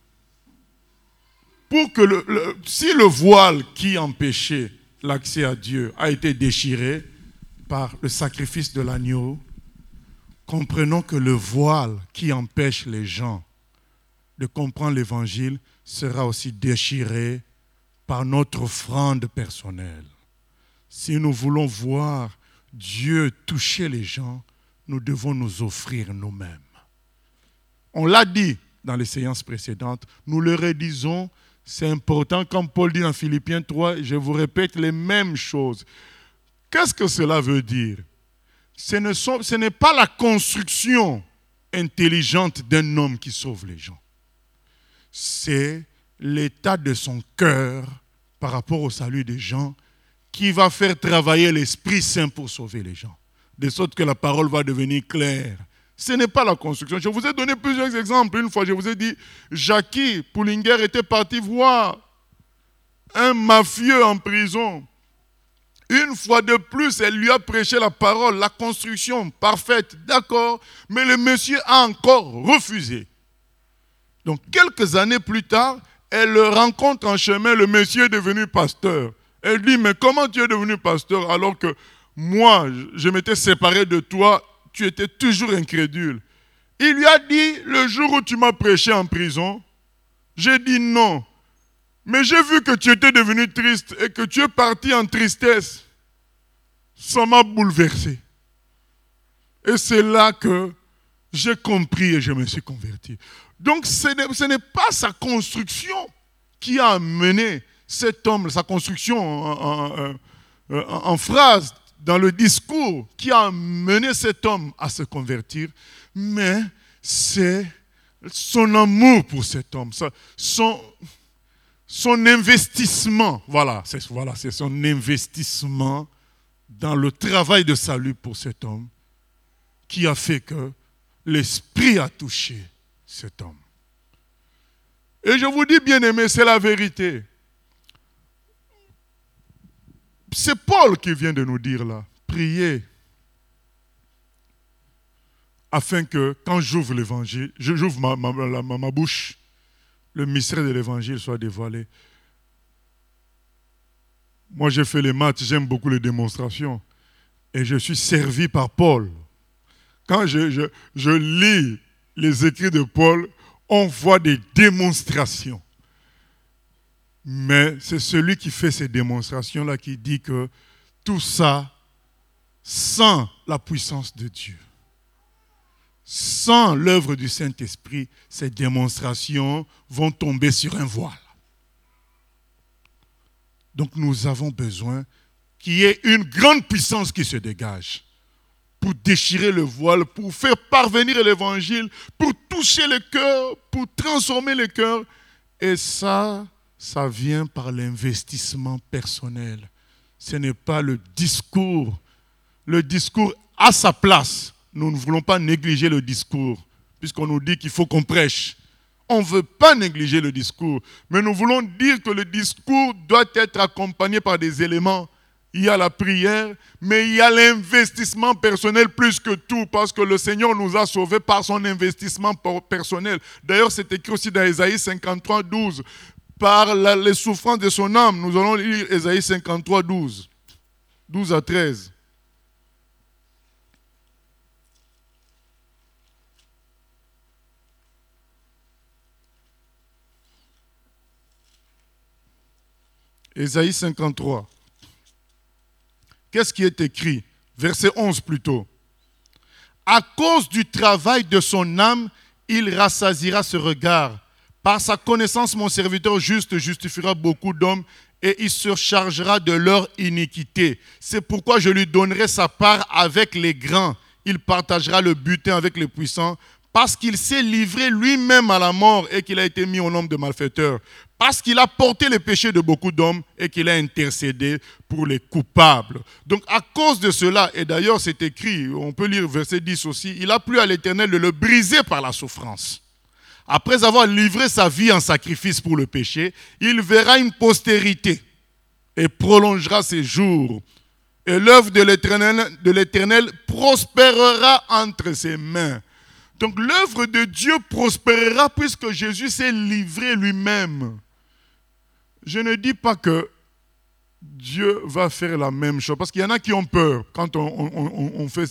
si le voile qui empêchait l'accès à Dieu a été déchiré par le sacrifice de l'agneau, comprenons que le voile qui empêche les gens de comprendre l'évangile sera aussi déchiré par notre offrande personnelle. Si nous voulons voir Dieu toucher les gens, nous devons nous offrir nous-mêmes. On l'a dit dans les séances précédentes, nous le redisons, c'est important, comme Paul dit dans Philippiens 3, je vous répète les mêmes choses. Qu'est-ce que cela veut dire? Ce n'est pas la construction intelligente d'un homme qui sauve les gens. C'est l'état de son cœur par rapport au salut des gens qui va faire travailler l'Esprit Saint pour sauver les gens. De sorte que la parole va devenir claire. Ce n'est pas la construction. Je vous ai donné plusieurs exemples. Une fois, je vous ai dit, Jackie Pullinger était parti voir un mafieux en prison. Une fois de plus, elle lui a prêché la parole, la construction parfaite, d'accord, mais le monsieur a encore refusé. Donc, quelques années plus tard, elle le rencontre en chemin, le monsieur est devenu pasteur. Elle dit, mais comment tu es devenu pasteur alors que moi, je m'étais séparé de toi, tu étais toujours incrédule. Il lui a dit, le jour où tu m'as prêché en prison, j'ai dit non. Mais j'ai vu que tu étais devenu triste et que tu es parti en tristesse. Ça m'a bouleversé. Et c'est là que j'ai compris et je me suis converti. Donc ce n'est pas sa construction qui a amené cet homme, sa construction en phrase, dans le discours, qui a amené cet homme à se convertir, mais c'est son amour pour cet homme, son investissement, c'est son investissement dans le travail de salut pour cet homme qui a fait que l'Esprit a touché cet homme. Et je vous dis, bien-aimés, c'est la vérité. C'est Paul qui vient de nous dire là, priez afin que quand j'ouvre l'évangile, j'ouvre ma bouche, le mystère de l'évangile soit dévoilé. Moi, j'ai fait les maths, j'aime beaucoup les démonstrations. Et je suis servi par Paul. Quand je lis les écrits de Paul, on voit des démonstrations. Mais c'est celui qui fait ces démonstrations-là qui dit que tout ça, sans la puissance de Dieu, sans l'œuvre du Saint-Esprit, ces démonstrations vont tomber sur un voile. Donc nous avons besoin qu'il y ait une grande puissance qui se dégage pour déchirer le voile, pour faire parvenir l'évangile, pour toucher le cœur, pour transformer le cœur. Et ça vient par l'investissement personnel. Ce n'est pas le discours le discours a sa place. Nous ne voulons pas négliger le discours, puisqu'on nous dit qu'il faut qu'on prêche. On ne veut pas négliger le discours, mais nous voulons dire que le discours doit être accompagné par des éléments. Il y a la prière, mais il y a l'investissement personnel plus que tout, parce que le Seigneur nous a sauvés par son investissement personnel. D'ailleurs, c'est écrit aussi dans Ésaïe 53, 12. Par les souffrances de son âme, nous allons lire Ésaïe 53, 12. 12 à 13. Ésaïe 53. Qu'est-ce qui est écrit? Verset 11 plutôt. À cause du travail de son âme, il rassasiera ce regard. Par sa connaissance, mon serviteur juste justifiera beaucoup d'hommes et il se chargera de leur iniquité. C'est pourquoi je lui donnerai sa part avec les grands. Il partagera le butin avec les puissants, parce qu'il s'est livré lui-même à la mort et qu'il a été mis au nombre de malfaiteurs. Parce qu'il a porté les péchés de beaucoup d'hommes et qu'il a intercédé pour les coupables. Donc à cause de cela, et d'ailleurs c'est écrit, on peut lire verset 10 aussi, il a plu à l'Éternel de le briser par la souffrance. Après avoir livré sa vie en sacrifice pour le péché, il verra une postérité et prolongera ses jours. Et l'œuvre de l'Éternel prospérera entre ses mains. Donc l'œuvre de Dieu prospérera puisque Jésus s'est livré lui-même. Je ne dis pas que Dieu va faire la même chose, parce qu'il y en a qui ont peur quand on fait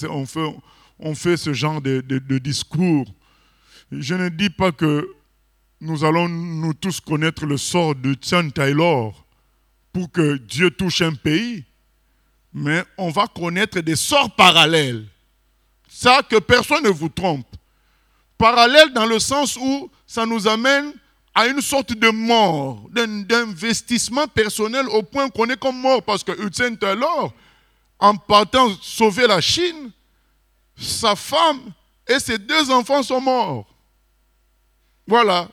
ce genre de discours. Je ne dis pas que nous allons nous tous connaître le sort de Tian Taylor pour que Dieu touche un pays, mais on va connaître des sorts parallèles. Ça, que personne ne vous trompe. Parallèle dans le sens où ça nous amène à une sorte de mort, d'investissement personnel au point qu'on est comme mort. Parce que Hudson Taylor, en partant sauver la Chine, sa femme et ses 2 enfants sont morts. Voilà.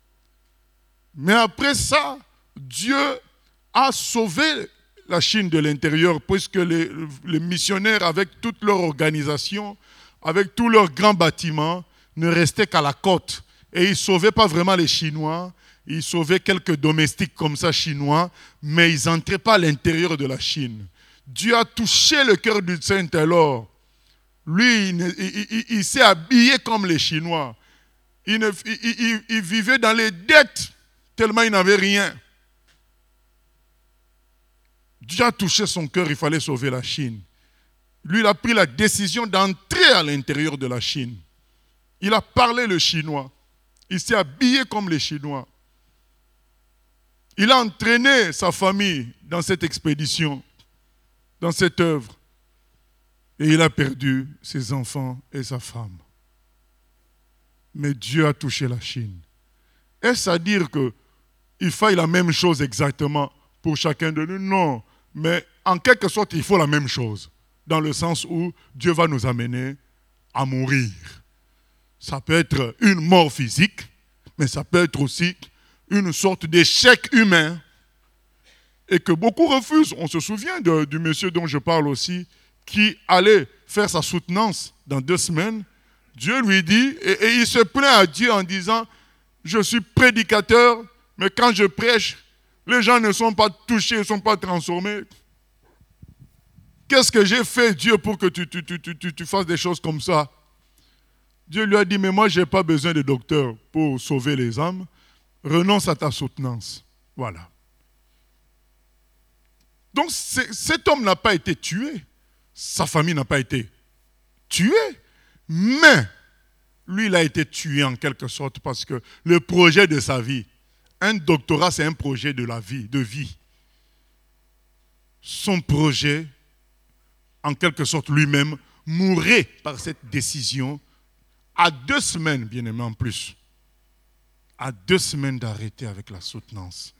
Mais après ça, Dieu a sauvé la Chine de l'intérieur, puisque les missionnaires, avec toute leur organisation, avec tous leurs grands bâtiments, ne restaient qu'à la côte. Et ils ne sauvaient pas vraiment les Chinois, ils sauvaient quelques domestiques comme ça chinois, mais ils n'entraient pas à l'intérieur de la Chine. Dieu a touché le cœur du Saint-Taylor. Lui, il s'est habillé comme les Chinois. Il vivait dans les dettes, tellement il n'avait rien. Dieu a touché son cœur, il fallait sauver la Chine. Lui, il a pris la décision d'entrer à l'intérieur de la Chine. Il a parlé le chinois. Il s'est habillé comme les Chinois. Il a entraîné sa famille dans cette expédition, dans cette œuvre. Et il a perdu ses enfants et sa femme. Mais Dieu a touché la Chine. Est-ce à dire qu'il faille la même chose exactement pour chacun de nous? Non. Mais en quelque sorte, il faut la même chose. Dans le sens où Dieu va nous amener à mourir. Ça peut être une mort physique, mais ça peut être aussi une sorte d'échec humain. Et que beaucoup refusent. On se souvient du monsieur dont je parle aussi, qui allait faire sa soutenance dans 2 semaines. Dieu lui dit, et il se plaint à Dieu en disant, je suis prédicateur, mais quand je prêche, les gens ne sont pas touchés, ne sont pas transformés. Qu'est-ce que j'ai fait, Dieu, pour que tu fasses des choses comme ça? Dieu lui a dit, mais moi, je n'ai pas besoin de docteur pour sauver les âmes. Renonce à ta soutenance. Voilà. Donc, cet homme n'a pas été tué. Sa famille n'a pas été tuée. Mais, lui, il a été tué en quelque sorte parce que le projet de sa vie, un doctorat, c'est un projet de la vie, de vie. Son projet, en quelque sorte lui-même, mourrait par cette décision à 2 semaines, bien aimé en plus. À 2 semaines d'arrêter avec la soutenance.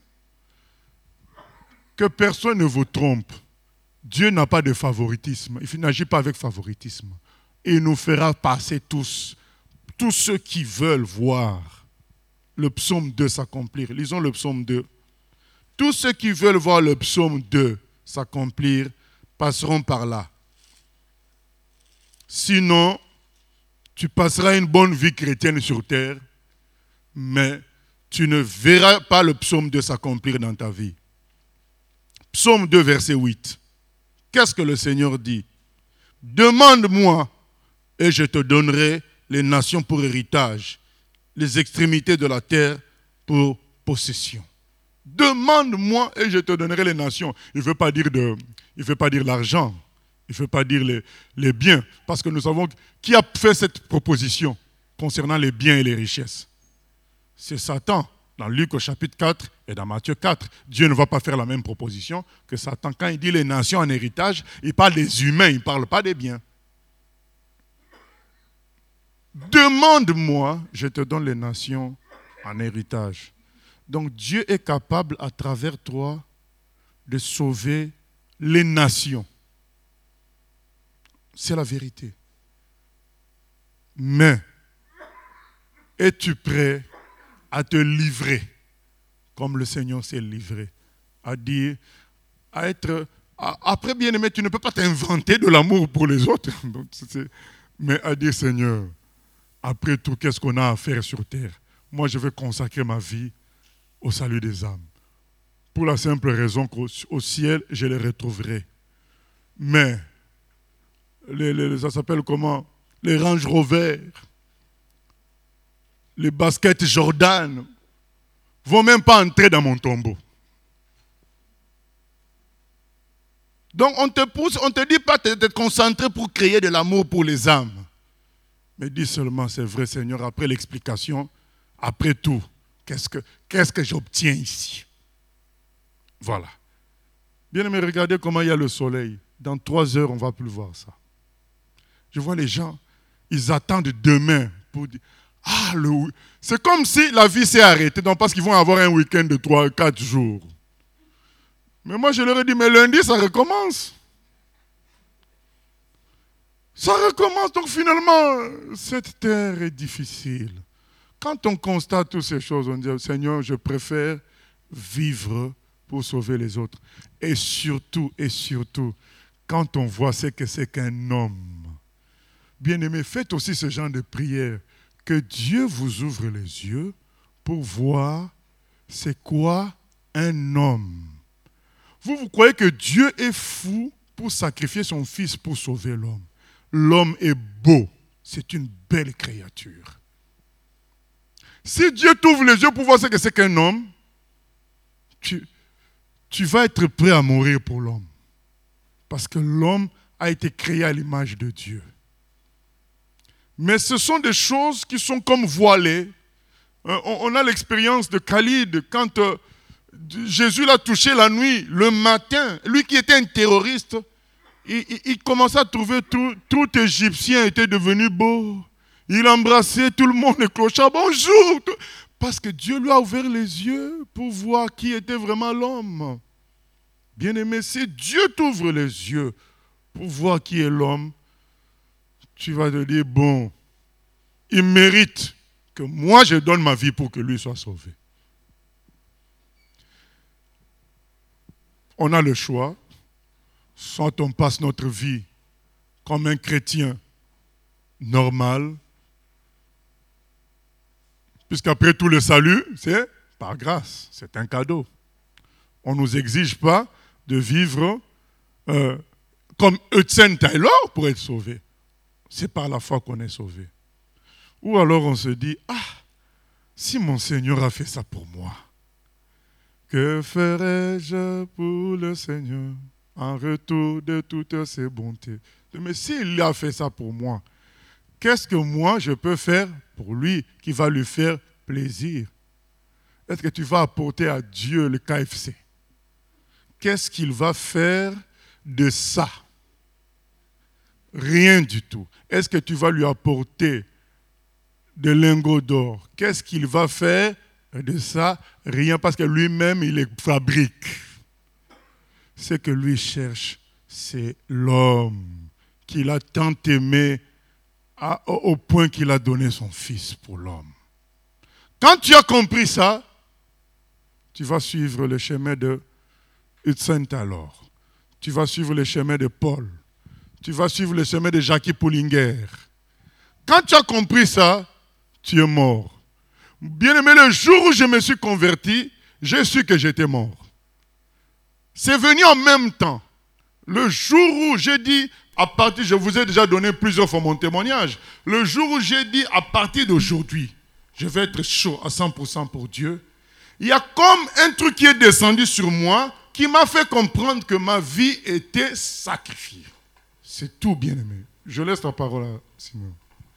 Que personne ne vous trompe. Dieu n'a pas de favoritisme. Il n'agit pas avec favoritisme. Il nous fera passer tous ceux qui veulent voir le psaume 2 s'accomplir. Lisons le psaume 2. Tous ceux qui veulent voir le psaume 2 s'accomplir passeront par là. Sinon, tu passeras une bonne vie chrétienne sur terre, mais tu ne verras pas le psaume 2 s'accomplir dans ta vie. Psaume 2, verset 8. Qu'est-ce que le Seigneur dit? Demande-moi et je te donnerai les nations pour héritage, les extrémités de la terre pour possession. Demande-moi et je te donnerai les nations. Il ne veut pas dire l'argent. Il ne veut pas dire les biens. Parce que nous savons qui a fait cette proposition concernant les biens et les richesses. C'est Satan. Dans Luc au chapitre 4 et dans Matthieu 4. Dieu ne va pas faire la même proposition que Satan. Quand il dit les nations en héritage, il parle des humains, il ne parle pas des biens. Demande-moi, je te donne les nations en héritage. Donc Dieu est capable à travers toi de sauver les nations. C'est la vérité. Mais es-tu prêt à te livrer comme le Seigneur s'est livré? À dire, après bien aimé, tu ne peux pas t'inventer de l'amour pour les autres. Mais à dire, Seigneur, après tout, qu'est-ce qu'on a à faire sur terre? Moi, je vais consacrer ma vie au salut des âmes. Pour la simple raison qu'au ciel, je les retrouverai. Mais, ça s'appelle comment? Les Range Rover, les baskets Jordan, ne vont même pas entrer dans mon tombeau. Donc, on te pousse, on ne te dit pas d'être concentré pour créer de l'amour pour les âmes. Mais dis seulement, c'est vrai Seigneur, après l'explication, après tout, qu'est-ce que j'obtiens ici? Voilà. Bien aimé, regardez comment il y a le soleil. Dans 3 heures, on ne va plus voir ça. Je vois les gens, ils attendent demain pour dire, c'est comme si la vie s'est arrêtée, donc parce qu'ils vont avoir un week-end de 3-4 jours. Mais moi, je leur ai dit, mais lundi, ça recommence. Ça recommence, donc finalement, cette terre est difficile. Quand on constate toutes ces choses, on dit, Seigneur, je préfère vivre pour sauver les autres. Et surtout, quand on voit ce que c'est qu'un homme, bien-aimé, faites aussi ce genre de prière. Que Dieu vous ouvre les yeux pour voir c'est quoi un homme. Vous croyez que Dieu est fou pour sacrifier son fils pour sauver l'homme? L'homme est beau, c'est une belle créature. Si Dieu t'ouvre les yeux pour voir ce que c'est qu'un homme, tu vas être prêt à mourir pour l'homme. Parce que l'homme a été créé à l'image de Dieu. Mais ce sont des choses qui sont comme voilées. On a l'expérience de Khalid, quand Jésus l'a touché la nuit, le matin, lui qui était un terroriste, il commençait à trouver tout Égyptien était devenu beau. Il embrassait tout le monde, le clochard, bonjour. Parce que Dieu lui a ouvert les yeux pour voir qui était vraiment l'homme. Bien-aimé, si Dieu t'ouvre les yeux pour voir qui est l'homme, tu vas te dire, bon, il mérite que moi je donne ma vie pour que lui soit sauvé. On a le choix. Soit on passe notre vie comme un chrétien normal, puisqu'après tout le salut, c'est par grâce, c'est un cadeau. On ne nous exige pas de vivre comme Hudson Taylor pour être sauvé. C'est par la foi qu'on est sauvé. Ou alors on se dit, si mon Seigneur a fait ça pour moi, que ferais-je pour le Seigneur en retour de toutes ses bontés? Mais s'il a fait ça pour moi, qu'est-ce que moi je peux faire pour lui qui va lui faire plaisir? Est-ce que tu vas apporter à Dieu le KFC? Qu'est-ce qu'il va faire de ça? Rien du tout. Est-ce que tu vas lui apporter des lingots d'or? Qu'est-ce qu'il va faire de ça? Rien, parce que lui-même, il les fabrique. Ce que lui cherche, c'est l'homme qu'il a tant aimé au point qu'il a donné son fils pour l'homme. Quand tu as compris ça, tu vas suivre le chemin de Hudson Taylor. Tu vas suivre le chemin de Paul. tu vas suivre le chemin de Jackie Pullinger. Quand tu as compris ça, tu es mort. Bien-aimé, le jour où je me suis converti, j'ai su que j'étais mort. C'est venu en même temps. Le jour où j'ai dit, je vous ai déjà donné plusieurs fois mon témoignage, le jour où j'ai dit, à partir d'aujourd'hui, je vais être chaud à 100% pour Dieu, il y a comme un truc qui est descendu sur moi qui m'a fait comprendre que ma vie était sacrifiée. C'est tout, bien-aimé. Je laisse la parole à Simon.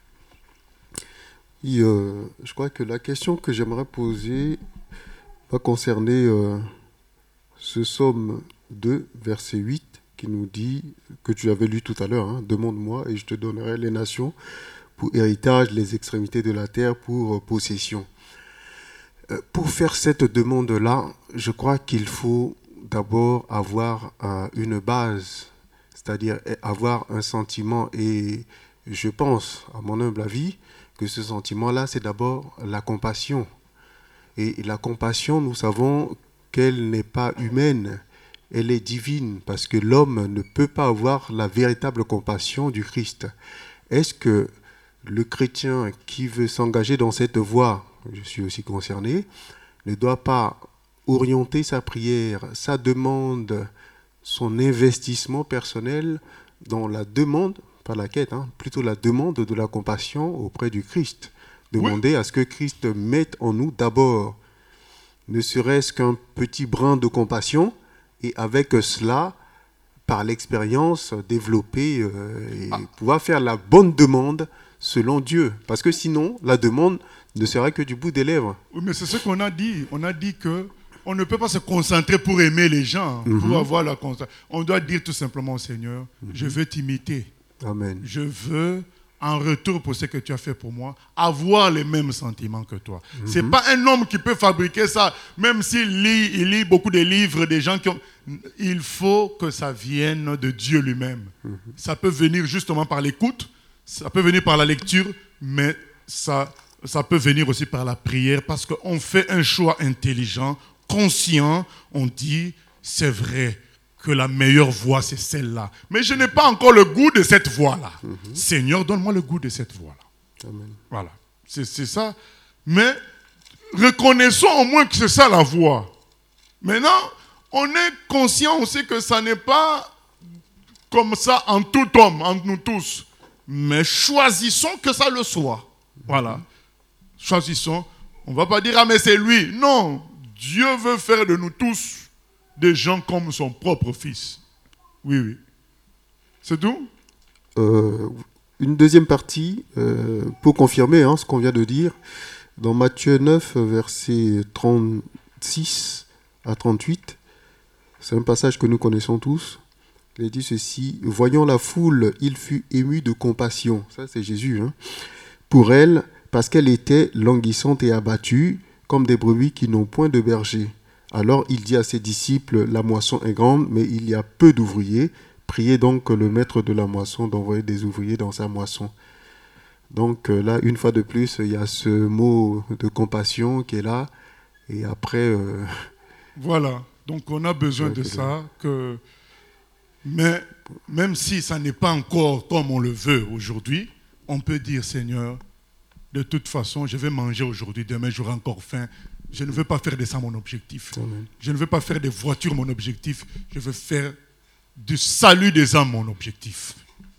Et, je crois que la question que j'aimerais poser va concerner ce psaume 2, verset 8, qui nous dit, que tu avais lu tout à l'heure, hein, « Demande-moi et je te donnerai les nations pour héritage, les extrémités de la terre pour possession ». Pour faire cette demande-là, je crois qu'il faut d'abord avoir une base, c'est-à-dire avoir un sentiment. Et je pense, à mon humble avis, que ce sentiment-là, c'est d'abord la compassion. Et la compassion, nous savons qu'elle n'est pas humaine, elle est divine, parce que l'homme ne peut pas avoir la véritable compassion du Christ. Est-ce que le chrétien qui veut s'engager dans cette voie, je suis aussi concerné, ne doit pas orienter sa prière, sa demande, son investissement personnel dans la demande, pas la quête, plutôt la demande de la compassion auprès du Christ. Demander à ce que Christ mette en nous d'abord, ne serait-ce qu'un petit brin de compassion, et avec cela, par l'expérience, développer et pouvoir faire la bonne demande selon Dieu. Parce que sinon, la demande ne sera que du bout des lèvres. Oui, mais c'est ce qu'on a dit. On a dit qu'on ne peut pas se concentrer pour aimer les gens, pour avoir la concentration. On doit dire tout simplement au Seigneur, je veux t'imiter. Amen. Je veux, en retour pour ce que tu as fait pour moi, avoir les mêmes sentiments que toi. Ce n'est pas un homme qui peut fabriquer ça, même s'il lit beaucoup de livres, des gens qui ont... Il faut que ça vienne de Dieu lui-même. Ça peut venir justement par l'écoute, ça peut venir par la lecture, mais ça peut venir aussi par la prière, parce qu'on fait un choix intelligent, conscient, on dit, c'est vrai que la meilleure voie, c'est celle-là. Mais je n'ai pas encore le goût de cette voie-là. Seigneur, donne-moi le goût de cette voie-là. Amen. Voilà, c'est ça. Mais reconnaissons au moins que c'est ça la voie. Maintenant, on est conscient, on sait que ça n'est pas comme ça en tout homme, entre nous tous. Mais choisissons que ça le soit. Voilà. Choisissons. On ne va pas dire, ah mais c'est lui. Non, Dieu veut faire de nous tous des gens comme son propre fils. Oui, oui. C'est tout? Une deuxième partie, pour confirmer ce qu'on vient de dire, dans Matthieu 9, versets 36 à 38, c'est un passage que nous connaissons tous. Il dit ceci, « Voyant la foule, il fut ému de compassion. » Ça, c'est Jésus. Pour elle, parce qu'elle était languissante et abattue, comme des brebis qui n'ont point de berger. Alors il dit à ses disciples, la moisson est grande, mais il y a peu d'ouvriers. Priez donc le maître de la moisson d'envoyer des ouvriers dans sa moisson. Donc là, une fois de plus, il y a ce mot de compassion qui est là. Et après... Voilà, donc on a besoin de ça. Mais même si ça n'est pas encore comme on le veut aujourd'hui, on peut dire, Seigneur, de toute façon, je vais manger aujourd'hui, demain j'aurai encore faim. Je ne veux pas faire de ça mon objectif. Amen. Je ne veux pas faire des voitures mon objectif. Je veux faire du salut des âmes mon objectif.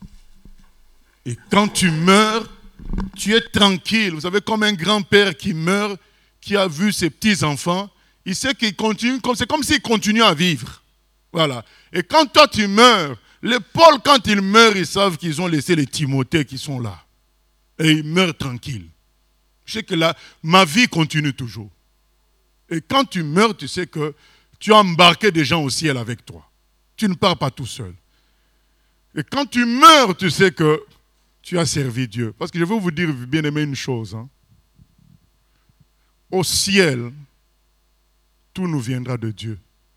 Et quand tu meurs, tu es tranquille. Vous savez, comme un grand-père qui meurt, qui a vu ses petits-enfants, il sait qu'il continue, c'est comme s'il continue à vivre. Voilà. Et quand toi tu meurs, les Paul, quand ils meurent, ils savent qu'ils ont laissé les Timothées qui sont là. Et ils meurent tranquilles. Je sais que là, ma vie continue toujours. Et quand tu meurs, tu sais que tu as embarqué des gens au ciel avec toi. Tu ne pars pas tout seul. Et quand tu meurs, tu sais que tu as servi Dieu. Parce que je veux vous dire, bien aimé, une chose. Au ciel, tout nous viendra de Dieu.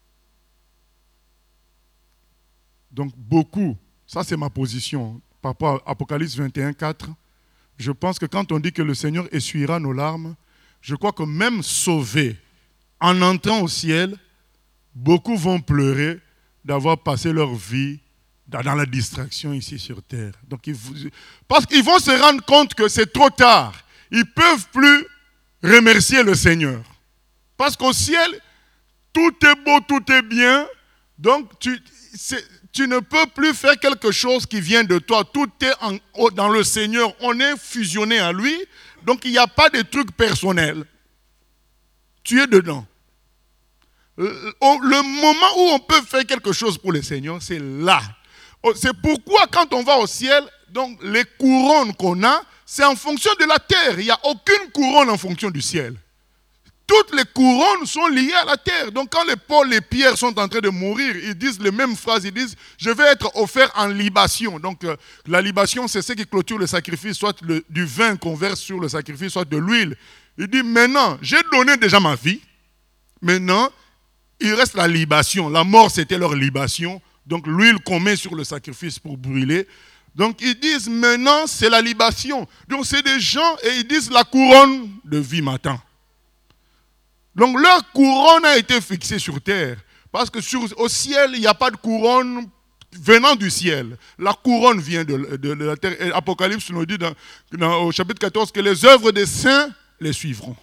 Donc beaucoup, ça c'est ma position, par rapport à Apocalypse 21, 4, je pense que quand on dit que le Seigneur essuiera nos larmes, je crois que même sauvés, en entrant au ciel, beaucoup vont pleurer d'avoir passé leur vie dans la distraction ici sur terre. Donc, parce qu'ils vont se rendre compte que c'est trop tard. Ils ne peuvent plus remercier le Seigneur. Parce qu'au ciel, tout est beau, tout est bien. Donc, tu ne peux plus faire quelque chose qui vient de toi. Tout est dans le Seigneur. On est fusionné à lui. Donc, il n'y a pas de trucs personnels. Tu es dedans. Le moment où on peut faire quelque chose pour le Seigneur, c'est là. C'est pourquoi quand on va au ciel, donc les couronnes qu'on a, c'est en fonction de la terre. Il n'y a aucune couronne en fonction du ciel. Toutes les couronnes sont liées à la terre. Donc quand les Paul et Pierre sont en train de mourir, ils disent les mêmes phrases. Ils disent, je vais être offert en libation. Donc la libation, c'est ce qui clôture le sacrifice, soit du vin qu'on verse sur le sacrifice, soit de l'huile. Il dit, maintenant, j'ai donné déjà ma vie. Maintenant, il reste la libation. La mort, c'était leur libation. Donc l'huile qu'on met sur le sacrifice pour brûler. Donc ils disent, maintenant, c'est la libation. Donc c'est des gens, et ils disent, la couronne de vie m'attend. Donc leur couronne a été fixée sur terre. Parce que au ciel, il n'y a pas de couronne venant du ciel. La couronne vient de la terre. Et Apocalypse nous dit au chapitre 14 que les œuvres des saints les suivront.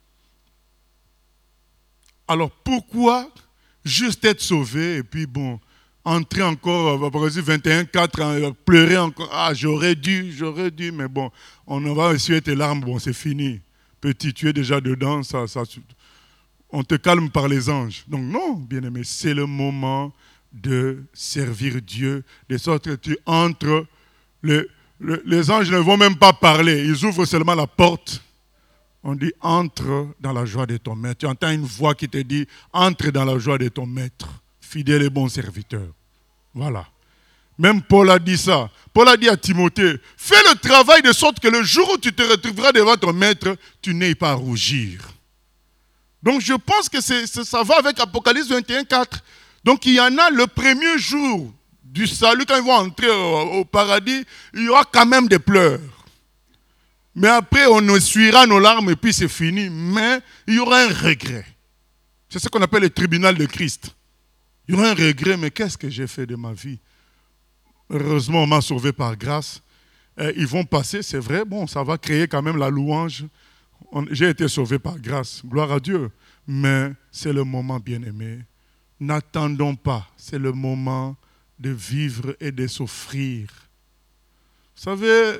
Alors pourquoi juste être sauvé et puis bon, entrer encore, par exemple 21:4, pleurer encore, ah j'aurais dû, mais bon, on va essuyer tes larmes, bon c'est fini. Petit, tu es déjà dedans, on te calme par les anges. Donc non, bien-aimé, c'est le moment de servir Dieu, de sorte que tu entres, les anges ne vont même pas parler, ils ouvrent seulement la porte. On dit, entre dans la joie de ton maître. Tu entends une voix qui te dit, entre dans la joie de ton maître, fidèle et bon serviteur. Voilà. Même Paul a dit ça. Paul a dit à Timothée, fais le travail de sorte que le jour où tu te retrouveras devant ton maître, tu n'aies pas à rougir. Donc je pense que ça va avec Apocalypse 21:4. Donc il y en a le premier jour du salut, quand ils vont entrer au paradis, il y aura quand même des pleurs. Mais après, on essuiera nos larmes et puis c'est fini. Mais il y aura un regret. C'est ce qu'on appelle le tribunal de Christ. Il y aura un regret, mais qu'est-ce que j'ai fait de ma vie? Heureusement, on m'a sauvé par grâce. Ils vont passer, c'est vrai, bon, ça va créer quand même la louange. J'ai été sauvé par grâce, gloire à Dieu. Mais c'est le moment, bien-aimé. N'attendons pas, c'est le moment de vivre et de s'offrir. Vous savez,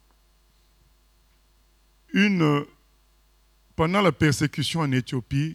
pendant la persécution en Éthiopie,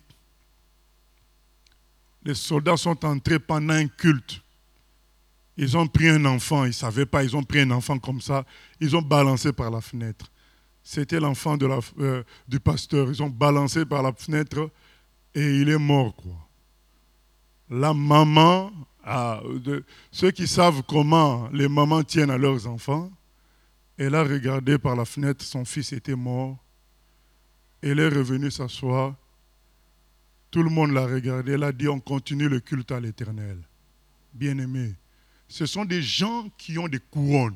les soldats sont entrés pendant un culte. Ils ont pris un enfant, ils ne savaient pas, ils ont pris un enfant comme ça, ils ont balancé par la fenêtre. C'était l'enfant du pasteur, ils ont balancé par la fenêtre et il est mort, quoi. La maman, ceux qui savent comment les mamans tiennent à leurs enfants, elle a regardé par la fenêtre, son fils était mort. Elle est revenue s'asseoir. Tout le monde l'a regardé. Elle a dit, on continue le culte à l'Éternel. Bien-aimés, ce sont des gens qui ont des couronnes.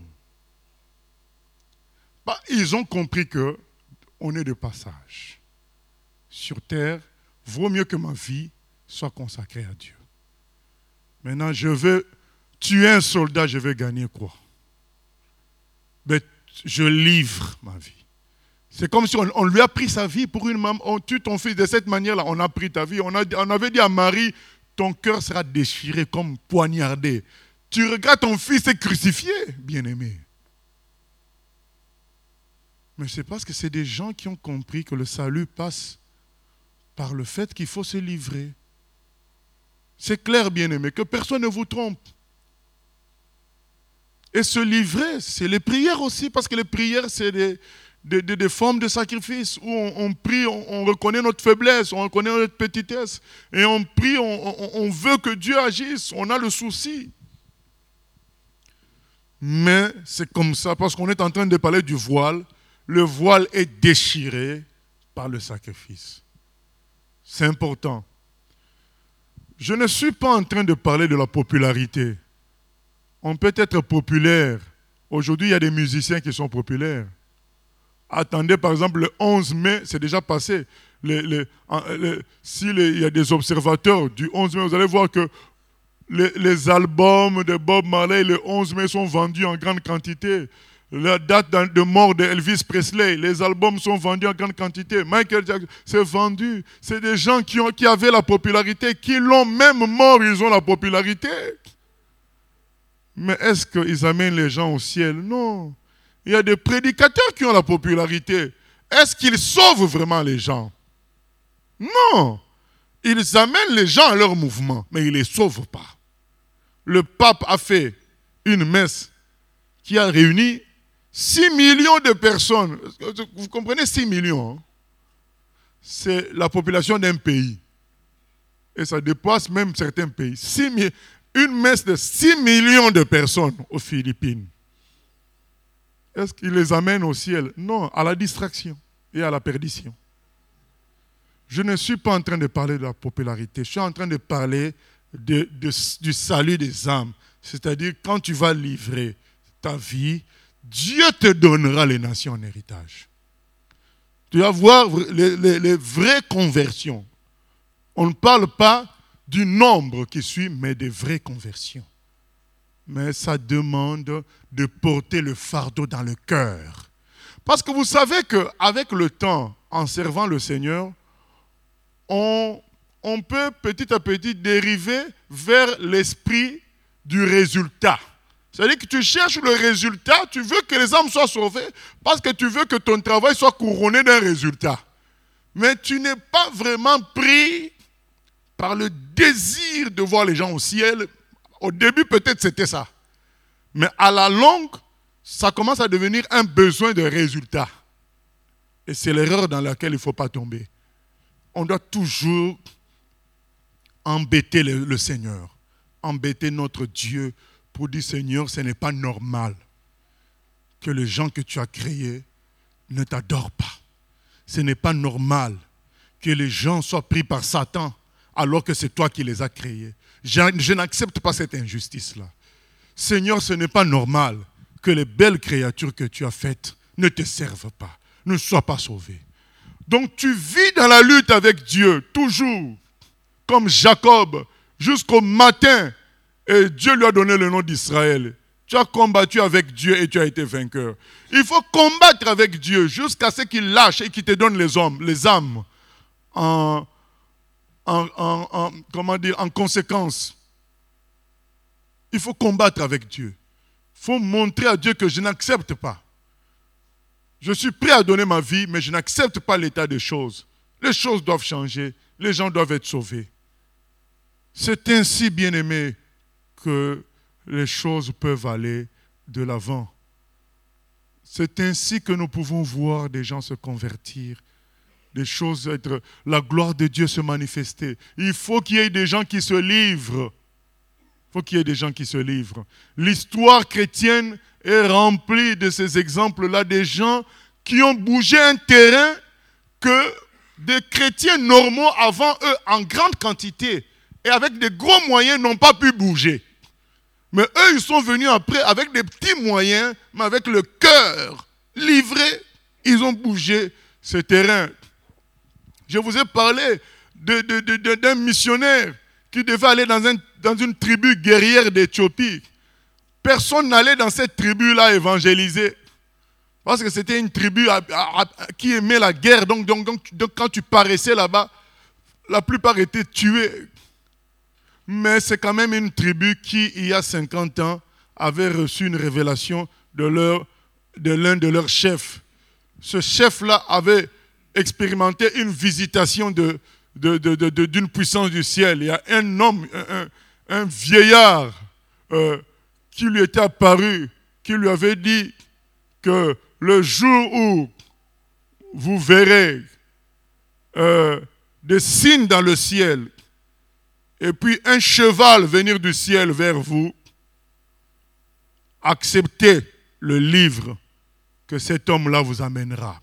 Ils ont compris qu'on est de passage. Sur terre, vaut mieux que ma vie soit consacrée à Dieu. Maintenant, je veux tuer un soldat, je vais gagner quoi? Mais je livre ma vie. C'est comme si on lui a pris sa vie pour une maman. On tue ton fils de cette manière-là, on a pris ta vie. On avait dit à Marie, ton cœur sera déchiré comme poignardé. Tu regardes ton fils est crucifié, bien-aimé. Mais c'est parce que c'est des gens qui ont compris que le salut passe par le fait qu'il faut se livrer. C'est clair, bien-aimé, que personne ne vous trompe. Et se livrer, c'est les prières aussi, parce que les prières, c'est des formes de sacrifice où on prie, on reconnaît notre faiblesse, on reconnaît notre petitesse, et on prie, on veut que Dieu agisse, on a le souci. Mais c'est comme ça, parce qu'on est en train de parler du voile, le voile est déchiré par le sacrifice. C'est important. Je ne suis pas en train de parler de la popularité. On peut être populaire. Aujourd'hui, il y a des musiciens qui sont populaires. Attendez, par exemple, le 11 mai, c'est déjà passé. S'il y a des observateurs du 11 mai, vous allez voir que les albums de Bob Marley, le 11 mai, sont vendus en grande quantité. La date de mort de Elvis Presley, les albums sont vendus en grande quantité. Michael Jackson, c'est vendu. C'est des gens qui avaient la popularité, qui l'ont même mort, ils ont la popularité. Mais est-ce qu'ils amènent les gens au ciel? Non. Il y a des prédicateurs qui ont la popularité. Est-ce qu'ils sauvent vraiment les gens? Non. Ils amènent les gens à leur mouvement, mais ils ne les sauvent pas. Le pape a fait une messe qui a réuni 6 millions de personnes. Vous comprenez 6 millions, hein? C'est la population d'un pays. Et ça dépasse même certains pays. Une messe de 6 millions de personnes aux Philippines. Est-ce qu'il les amène au ciel? Non, à la distraction et à la perdition. Je ne suis pas en train de parler de la popularité. Je suis en train de parler du salut des âmes. C'est-à-dire, quand tu vas livrer ta vie, Dieu te donnera les nations en héritage. Tu vas voir les vraies conversions. On ne parle pas du nombre qui suit, mais des vraies conversions. Mais ça demande de porter le fardeau dans le cœur. Parce que vous savez qu'avec le temps, en servant le Seigneur, on peut petit à petit dériver vers l'esprit du résultat. C'est-à-dire que tu cherches le résultat, tu veux que les âmes soient sauvées parce que tu veux que ton travail soit couronné d'un résultat. Mais tu n'es pas vraiment pris par le désir de voir les gens au ciel. Au début, peut-être c'était ça. Mais à la longue, ça commence à devenir un besoin de résultat. Et c'est l'erreur dans laquelle il ne faut pas tomber. On doit toujours embêter le Seigneur, embêter notre Dieu pour dire, Seigneur, ce n'est pas normal que les gens que tu as créés ne t'adorent pas. Ce n'est pas normal que les gens soient pris par Satan alors que c'est toi qui les as créés. Je n'accepte pas cette injustice-là. Seigneur, ce n'est pas normal que les belles créatures que tu as faites ne te servent pas, ne soient pas sauvées. Donc tu vis dans la lutte avec Dieu, toujours, comme Jacob, jusqu'au matin. Et Dieu lui a donné le nom d'Israël. Tu as combattu avec Dieu et tu as été vainqueur. Il faut combattre avec Dieu jusqu'à ce qu'il lâche et qu'il te donne les âmes en conséquence. Il faut combattre avec Dieu. Il faut montrer à Dieu que je n'accepte pas. Je suis prêt à donner ma vie, mais je n'accepte pas l'état des choses. Les choses doivent changer. Les gens doivent être sauvés. C'est ainsi, bien-aimés, que les choses peuvent aller de l'avant. C'est ainsi que nous pouvons voir des gens se convertir, des choses être, la gloire de Dieu se manifester. Il faut qu'il y ait des gens qui se livrent. Il faut qu'il y ait des gens qui se livrent. L'histoire chrétienne est remplie de ces exemples-là, des gens qui ont bougé un terrain que des chrétiens normaux avant eux, en grande quantité, et avec des gros moyens, n'ont pas pu bouger. Mais eux, ils sont venus après avec des petits moyens, mais avec le cœur livré, ils ont bougé ce terrain. Je vous ai parlé d'un missionnaire qui devait aller dans une tribu guerrière d'Éthiopie. Personne n'allait dans cette tribu-là évangéliser. Parce que c'était une tribu qui aimait la guerre. Donc, quand tu paraissais là-bas, la plupart étaient tués. Mais c'est quand même une tribu qui, il y a 50 ans, avait reçu une révélation de l'un de leurs chefs. Ce chef-là avait expérimenté une visitation d'une puissance du ciel. Il y a un homme, un vieillard, qui lui était apparu, qui lui avait dit que le jour où vous verrez des signes dans le ciel, et puis un cheval venir du ciel vers vous, acceptez le livre que cet homme-là vous amènera.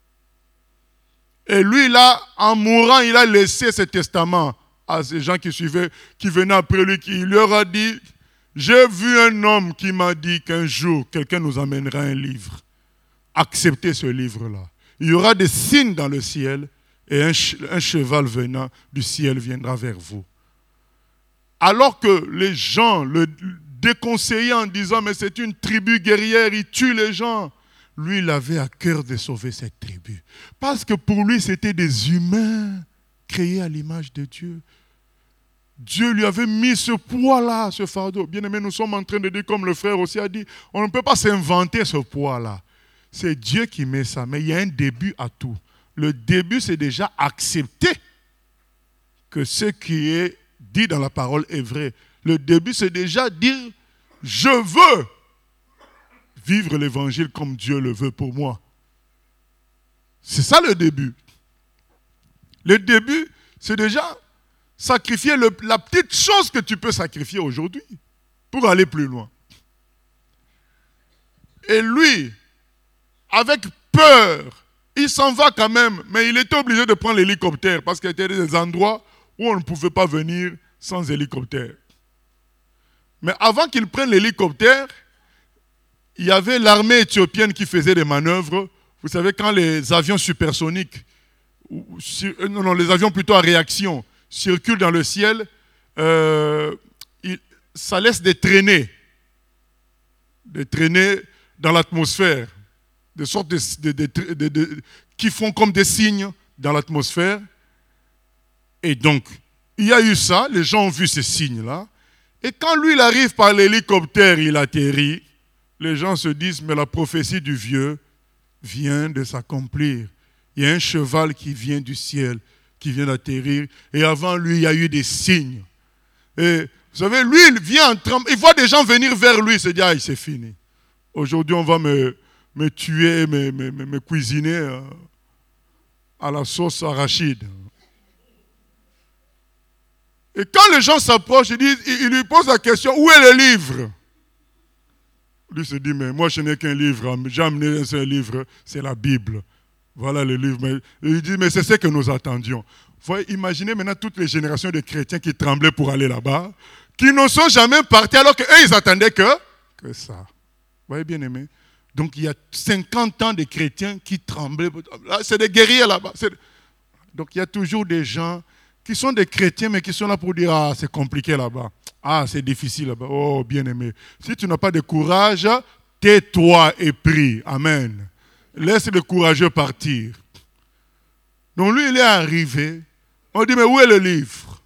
Et lui, là, en mourant, il a laissé ce testament à ces gens qui venaient après lui, qui lui aura dit, j'ai vu un homme qui m'a dit qu'un jour, quelqu'un nous amènera un livre. Acceptez ce livre-là. Il y aura des signes dans le ciel et un cheval venant du ciel viendra vers vous. alors que les gens le déconseillaient en disant « mais c'est une tribu guerrière, il tue les gens », lui, il avait à cœur de sauver cette tribu. Parce que pour lui, c'était des humains créés à l'image de Dieu. Dieu lui avait mis ce poids-là, ce fardeau. Bien aimé, nous sommes en train de dire, comme le frère aussi a dit, on ne peut pas s'inventer ce poids-là. C'est Dieu qui met ça, mais il y a un début à tout. Le début, c'est déjà accepter que ce qui est dit dans la parole est vrai. Le début, c'est déjà dire, je veux vivre l'évangile comme Dieu le veut pour moi. C'est ça le début. Le début, c'est déjà sacrifier la petite chose que tu peux sacrifier aujourd'hui pour aller plus loin. Et lui, avec peur, il s'en va quand même, mais il était obligé de prendre l'hélicoptère parce qu'il y avait des endroits où on ne pouvait pas venir sans hélicoptère. Mais avant qu'il prenne l'hélicoptère, il y avait l'armée éthiopienne qui faisait des manœuvres. Vous savez, quand les avions supersoniques, les avions plutôt à réaction, circulent dans le ciel, ça laisse des traînées dans l'atmosphère, des sortes qui font comme des signes dans l'atmosphère. Et donc, il y a eu ça, les gens ont vu ces signes-là. Et quand lui, il arrive par l'hélicoptère, il atterrit, les gens se disent, mais la prophétie du vieux vient de s'accomplir. Il y a un cheval qui vient du ciel, qui vient d'atterrir. Et avant lui, il y a eu des signes. Et vous savez, lui, il vient en tremblant. Il voit des gens venir vers lui. Il se dit, ah, c'est fini. Aujourd'hui, on va me tuer, me cuisiner à la sauce arachide. Et quand les gens s'approchent, ils lui posent la question, où est le livre? Lui se dit, mais moi je n'ai qu'un livre, j'ai amené un seul livre, c'est la Bible. Voilà le livre. Et il dit, mais c'est ce que nous attendions. Vous voyez, imaginez maintenant toutes les générations de chrétiens qui tremblaient pour aller là-bas, qui ne sont jamais partis alors qu'eux, ils attendaient que ça. Vous voyez, bien aimé? Donc il y a 50 ans de chrétiens qui tremblaient. Là, c'est des guerriers là-bas. Donc il y a toujours des gens qui sont des chrétiens, mais qui sont là pour dire, ah, c'est compliqué là-bas. Ah, c'est difficile là-bas. Oh, bien-aimé. Si tu n'as pas de courage, tais-toi et prie. Amen. Laisse le courageux partir. Donc lui, il est arrivé. On dit, mais où est le livre?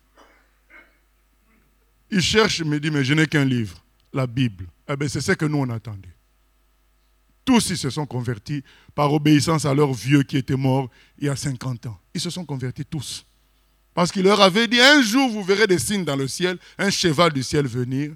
Il cherche, il me dit, mais je n'ai qu'un livre, la Bible. Eh bien, c'est ce que nous, on attendait. Tous, ils se sont convertis par obéissance à leur vieux qui était mort il y a 50 ans. Ils se sont convertis tous. Parce qu'il leur avait dit, un jour vous verrez des signes dans le ciel, un cheval du ciel venir.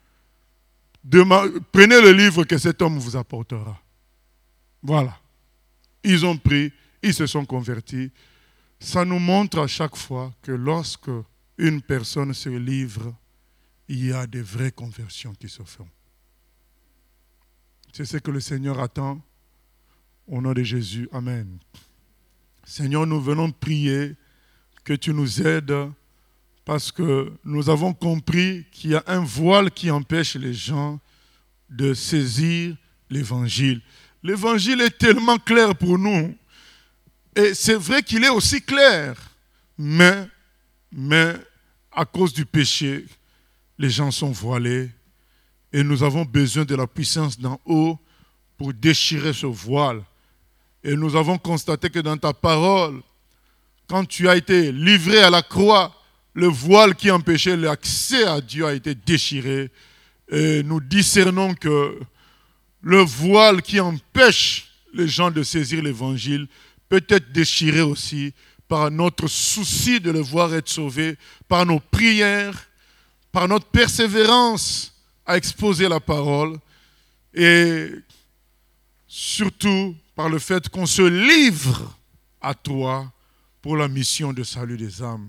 Prenez le livre que cet homme vous apportera. Voilà. Ils ont pris, ils se sont convertis. Ça nous montre à chaque fois que lorsque une personne se livre, il y a des vraies conversions qui se font. C'est ce que le Seigneur attend. Au nom de Jésus, amen. Seigneur, nous venons prier que tu nous aides parce que nous avons compris qu'il y a un voile qui empêche les gens de saisir l'évangile. L'évangile est tellement clair pour nous et c'est vrai qu'il est aussi clair, mais à cause du péché, les gens sont voilés et nous avons besoin de la puissance d'en haut pour déchirer ce voile. Et nous avons constaté que dans ta parole, quand tu as été livré à la croix, le voile qui empêchait l'accès à Dieu a été déchiré. Et nous discernons que le voile qui empêche les gens de saisir l'évangile peut être déchiré aussi par notre souci de le voir être sauvé, par nos prières, par notre persévérance à exposer la parole et surtout par le fait qu'on se livre à toi pour la mission de salut des âmes,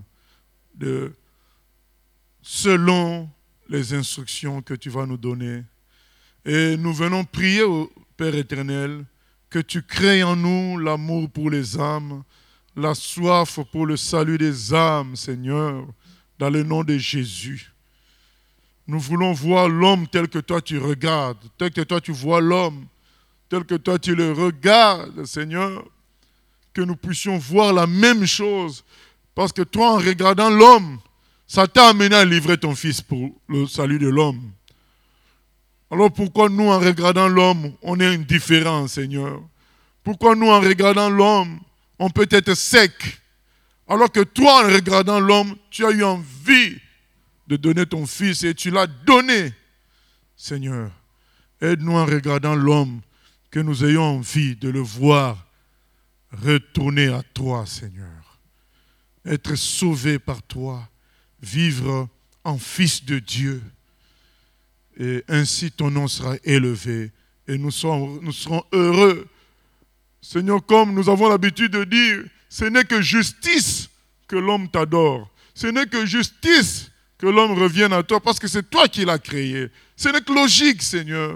selon les instructions que tu vas nous donner. Et nous venons prier au Père éternel que tu crées en nous l'amour pour les âmes, la soif pour le salut des âmes, Seigneur, dans le nom de Jésus. Nous voulons voir l'homme tel que toi tu regardes, tel que toi tu vois l'homme, tel que toi tu le regardes, Seigneur, que nous puissions voir la même chose. Parce que toi, en regardant l'homme, Ça t'a amené à livrer ton fils pour le salut de l'homme. Alors pourquoi nous, en regardant l'homme, on est indifférent, Seigneur? Pourquoi nous, en regardant l'homme, on peut être sec? Alors que toi, en regardant l'homme, tu as eu envie de donner ton fils et tu l'as donné. Seigneur, aide-nous en regardant l'homme, que nous ayons envie de le voir retourner à toi, Seigneur. Être sauvé par toi, vivre en fils de Dieu. Et ainsi ton nom sera élevé et nous serons heureux. Seigneur, comme nous avons l'habitude de dire, ce n'est que justice que l'homme t'adore. Ce n'est que justice que l'homme revienne à toi parce que c'est toi qui l'as créé. Ce n'est que logique, Seigneur.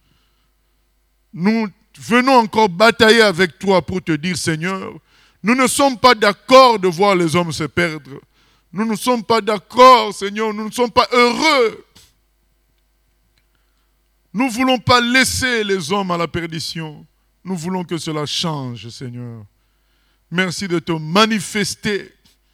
Nous venons encore batailler avec toi pour te dire, Seigneur, nous ne sommes pas d'accord de voir les hommes se perdre. Nous ne sommes pas d'accord, Seigneur, nous ne sommes pas heureux. Nous ne voulons pas laisser les hommes à la perdition. Nous voulons que cela change, Seigneur. Merci de te manifester.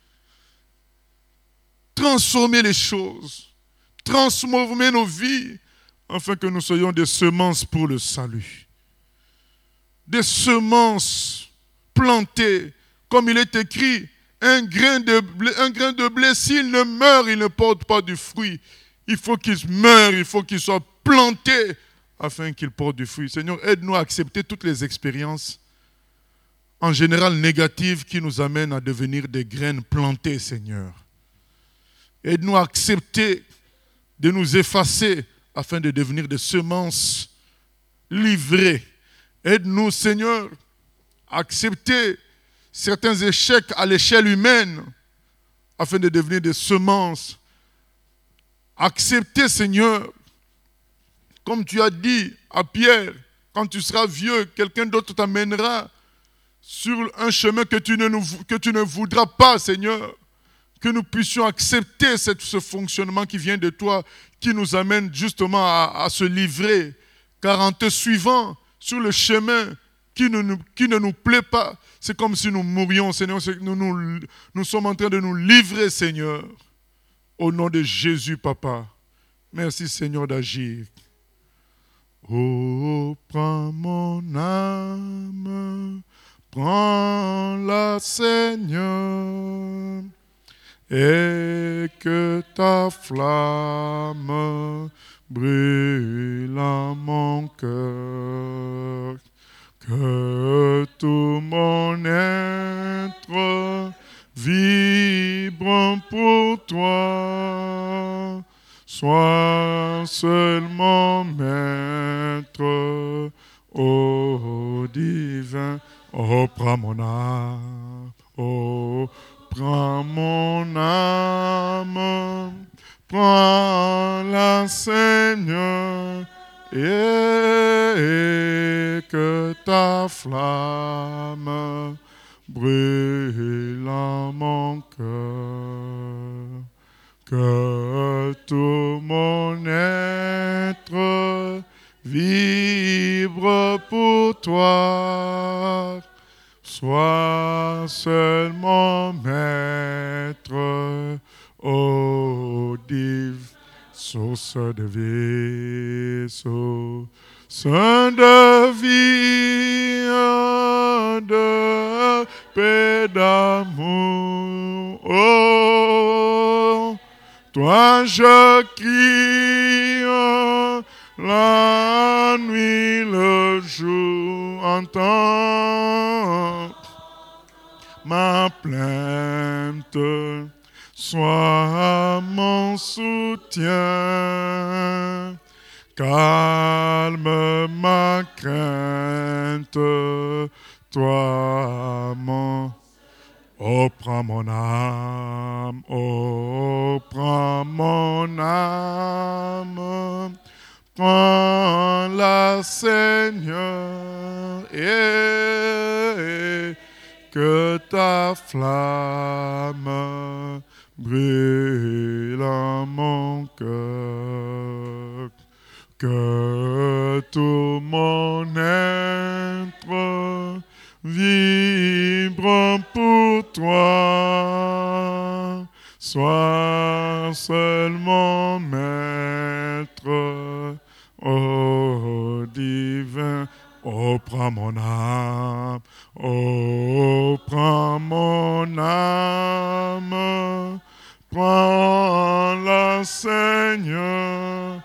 Transformer les choses. Transformer nos vies afin que nous soyons des semences pour le salut. Des semences plantées, comme il est écrit, un grain de blé, s'il ne meurt, il ne porte pas du fruit. Il faut qu'il meure, il faut qu'il soit planté afin qu'il porte du fruit. Seigneur, aide-nous à accepter toutes les expériences, en général négatives, qui nous amènent à devenir des graines plantées, Seigneur. Aide-nous à accepter de nous effacer afin de devenir des semences livrées. Aide-nous, Seigneur, à accepter certains échecs à l'échelle humaine afin de devenir des semences. Accepter, Seigneur, comme tu as dit à Pierre, quand tu seras vieux, quelqu'un d'autre t'amènera sur un chemin que tu ne voudras pas, Seigneur. Que nous puissions accepter ce fonctionnement qui vient de toi, qui nous amène justement à se livrer. Car en te suivant sur le chemin qui ne nous plaît pas, c'est comme si nous mourions, Seigneur. Nous sommes en train de nous livrer, Seigneur. Au nom de Jésus, Papa. Merci, Seigneur, d'agir. Oh, prends mon âme, prends-la, Seigneur, et que ta flamme brûle en mon cœur, que tout mon être vibre pour toi. Sois seulement maître, ô divin. Oh, prends mon âme, oh, prends mon âme, prends-la, Seigneur, et que ta flamme brûle en mon cœur. Que tout mon être vibre pour toi. Sois seulement maître, ô divine source de vie, source de vie, de paix, d'amour. Oh, toi je crie la nuit, le jour, entends ma plainte, sois mon soutien, calme ma crainte, toi mon... Oh, prends mon âme, oh, prends mon âme, prends-la, Seigneur, et que ta flamme brûle en mon cœur, que tout mon être vibre pour toi, sois seul mon maître, ô divin. Oh, prends mon âme, oh, prends mon âme, prends-la, Seigneur,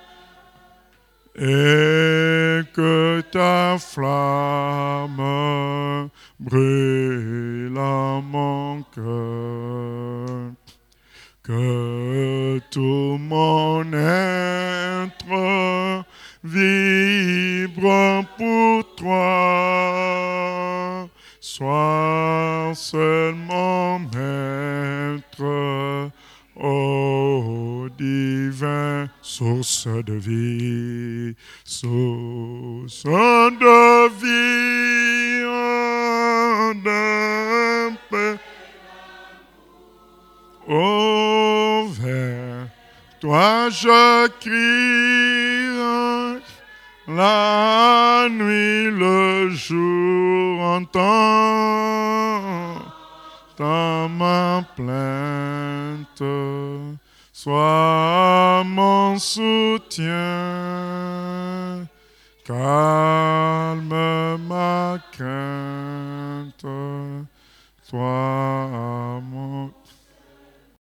et que ta flamme brûle en mon cœur, que tout mon être vibre pour toi, sois seul mon maître, ô divin, source de vie, source de vie, de paix. Ô vers toi je crie, la nuit, le jour, entends ma plainte, sois mon soutien, calme ma crainte, sois mon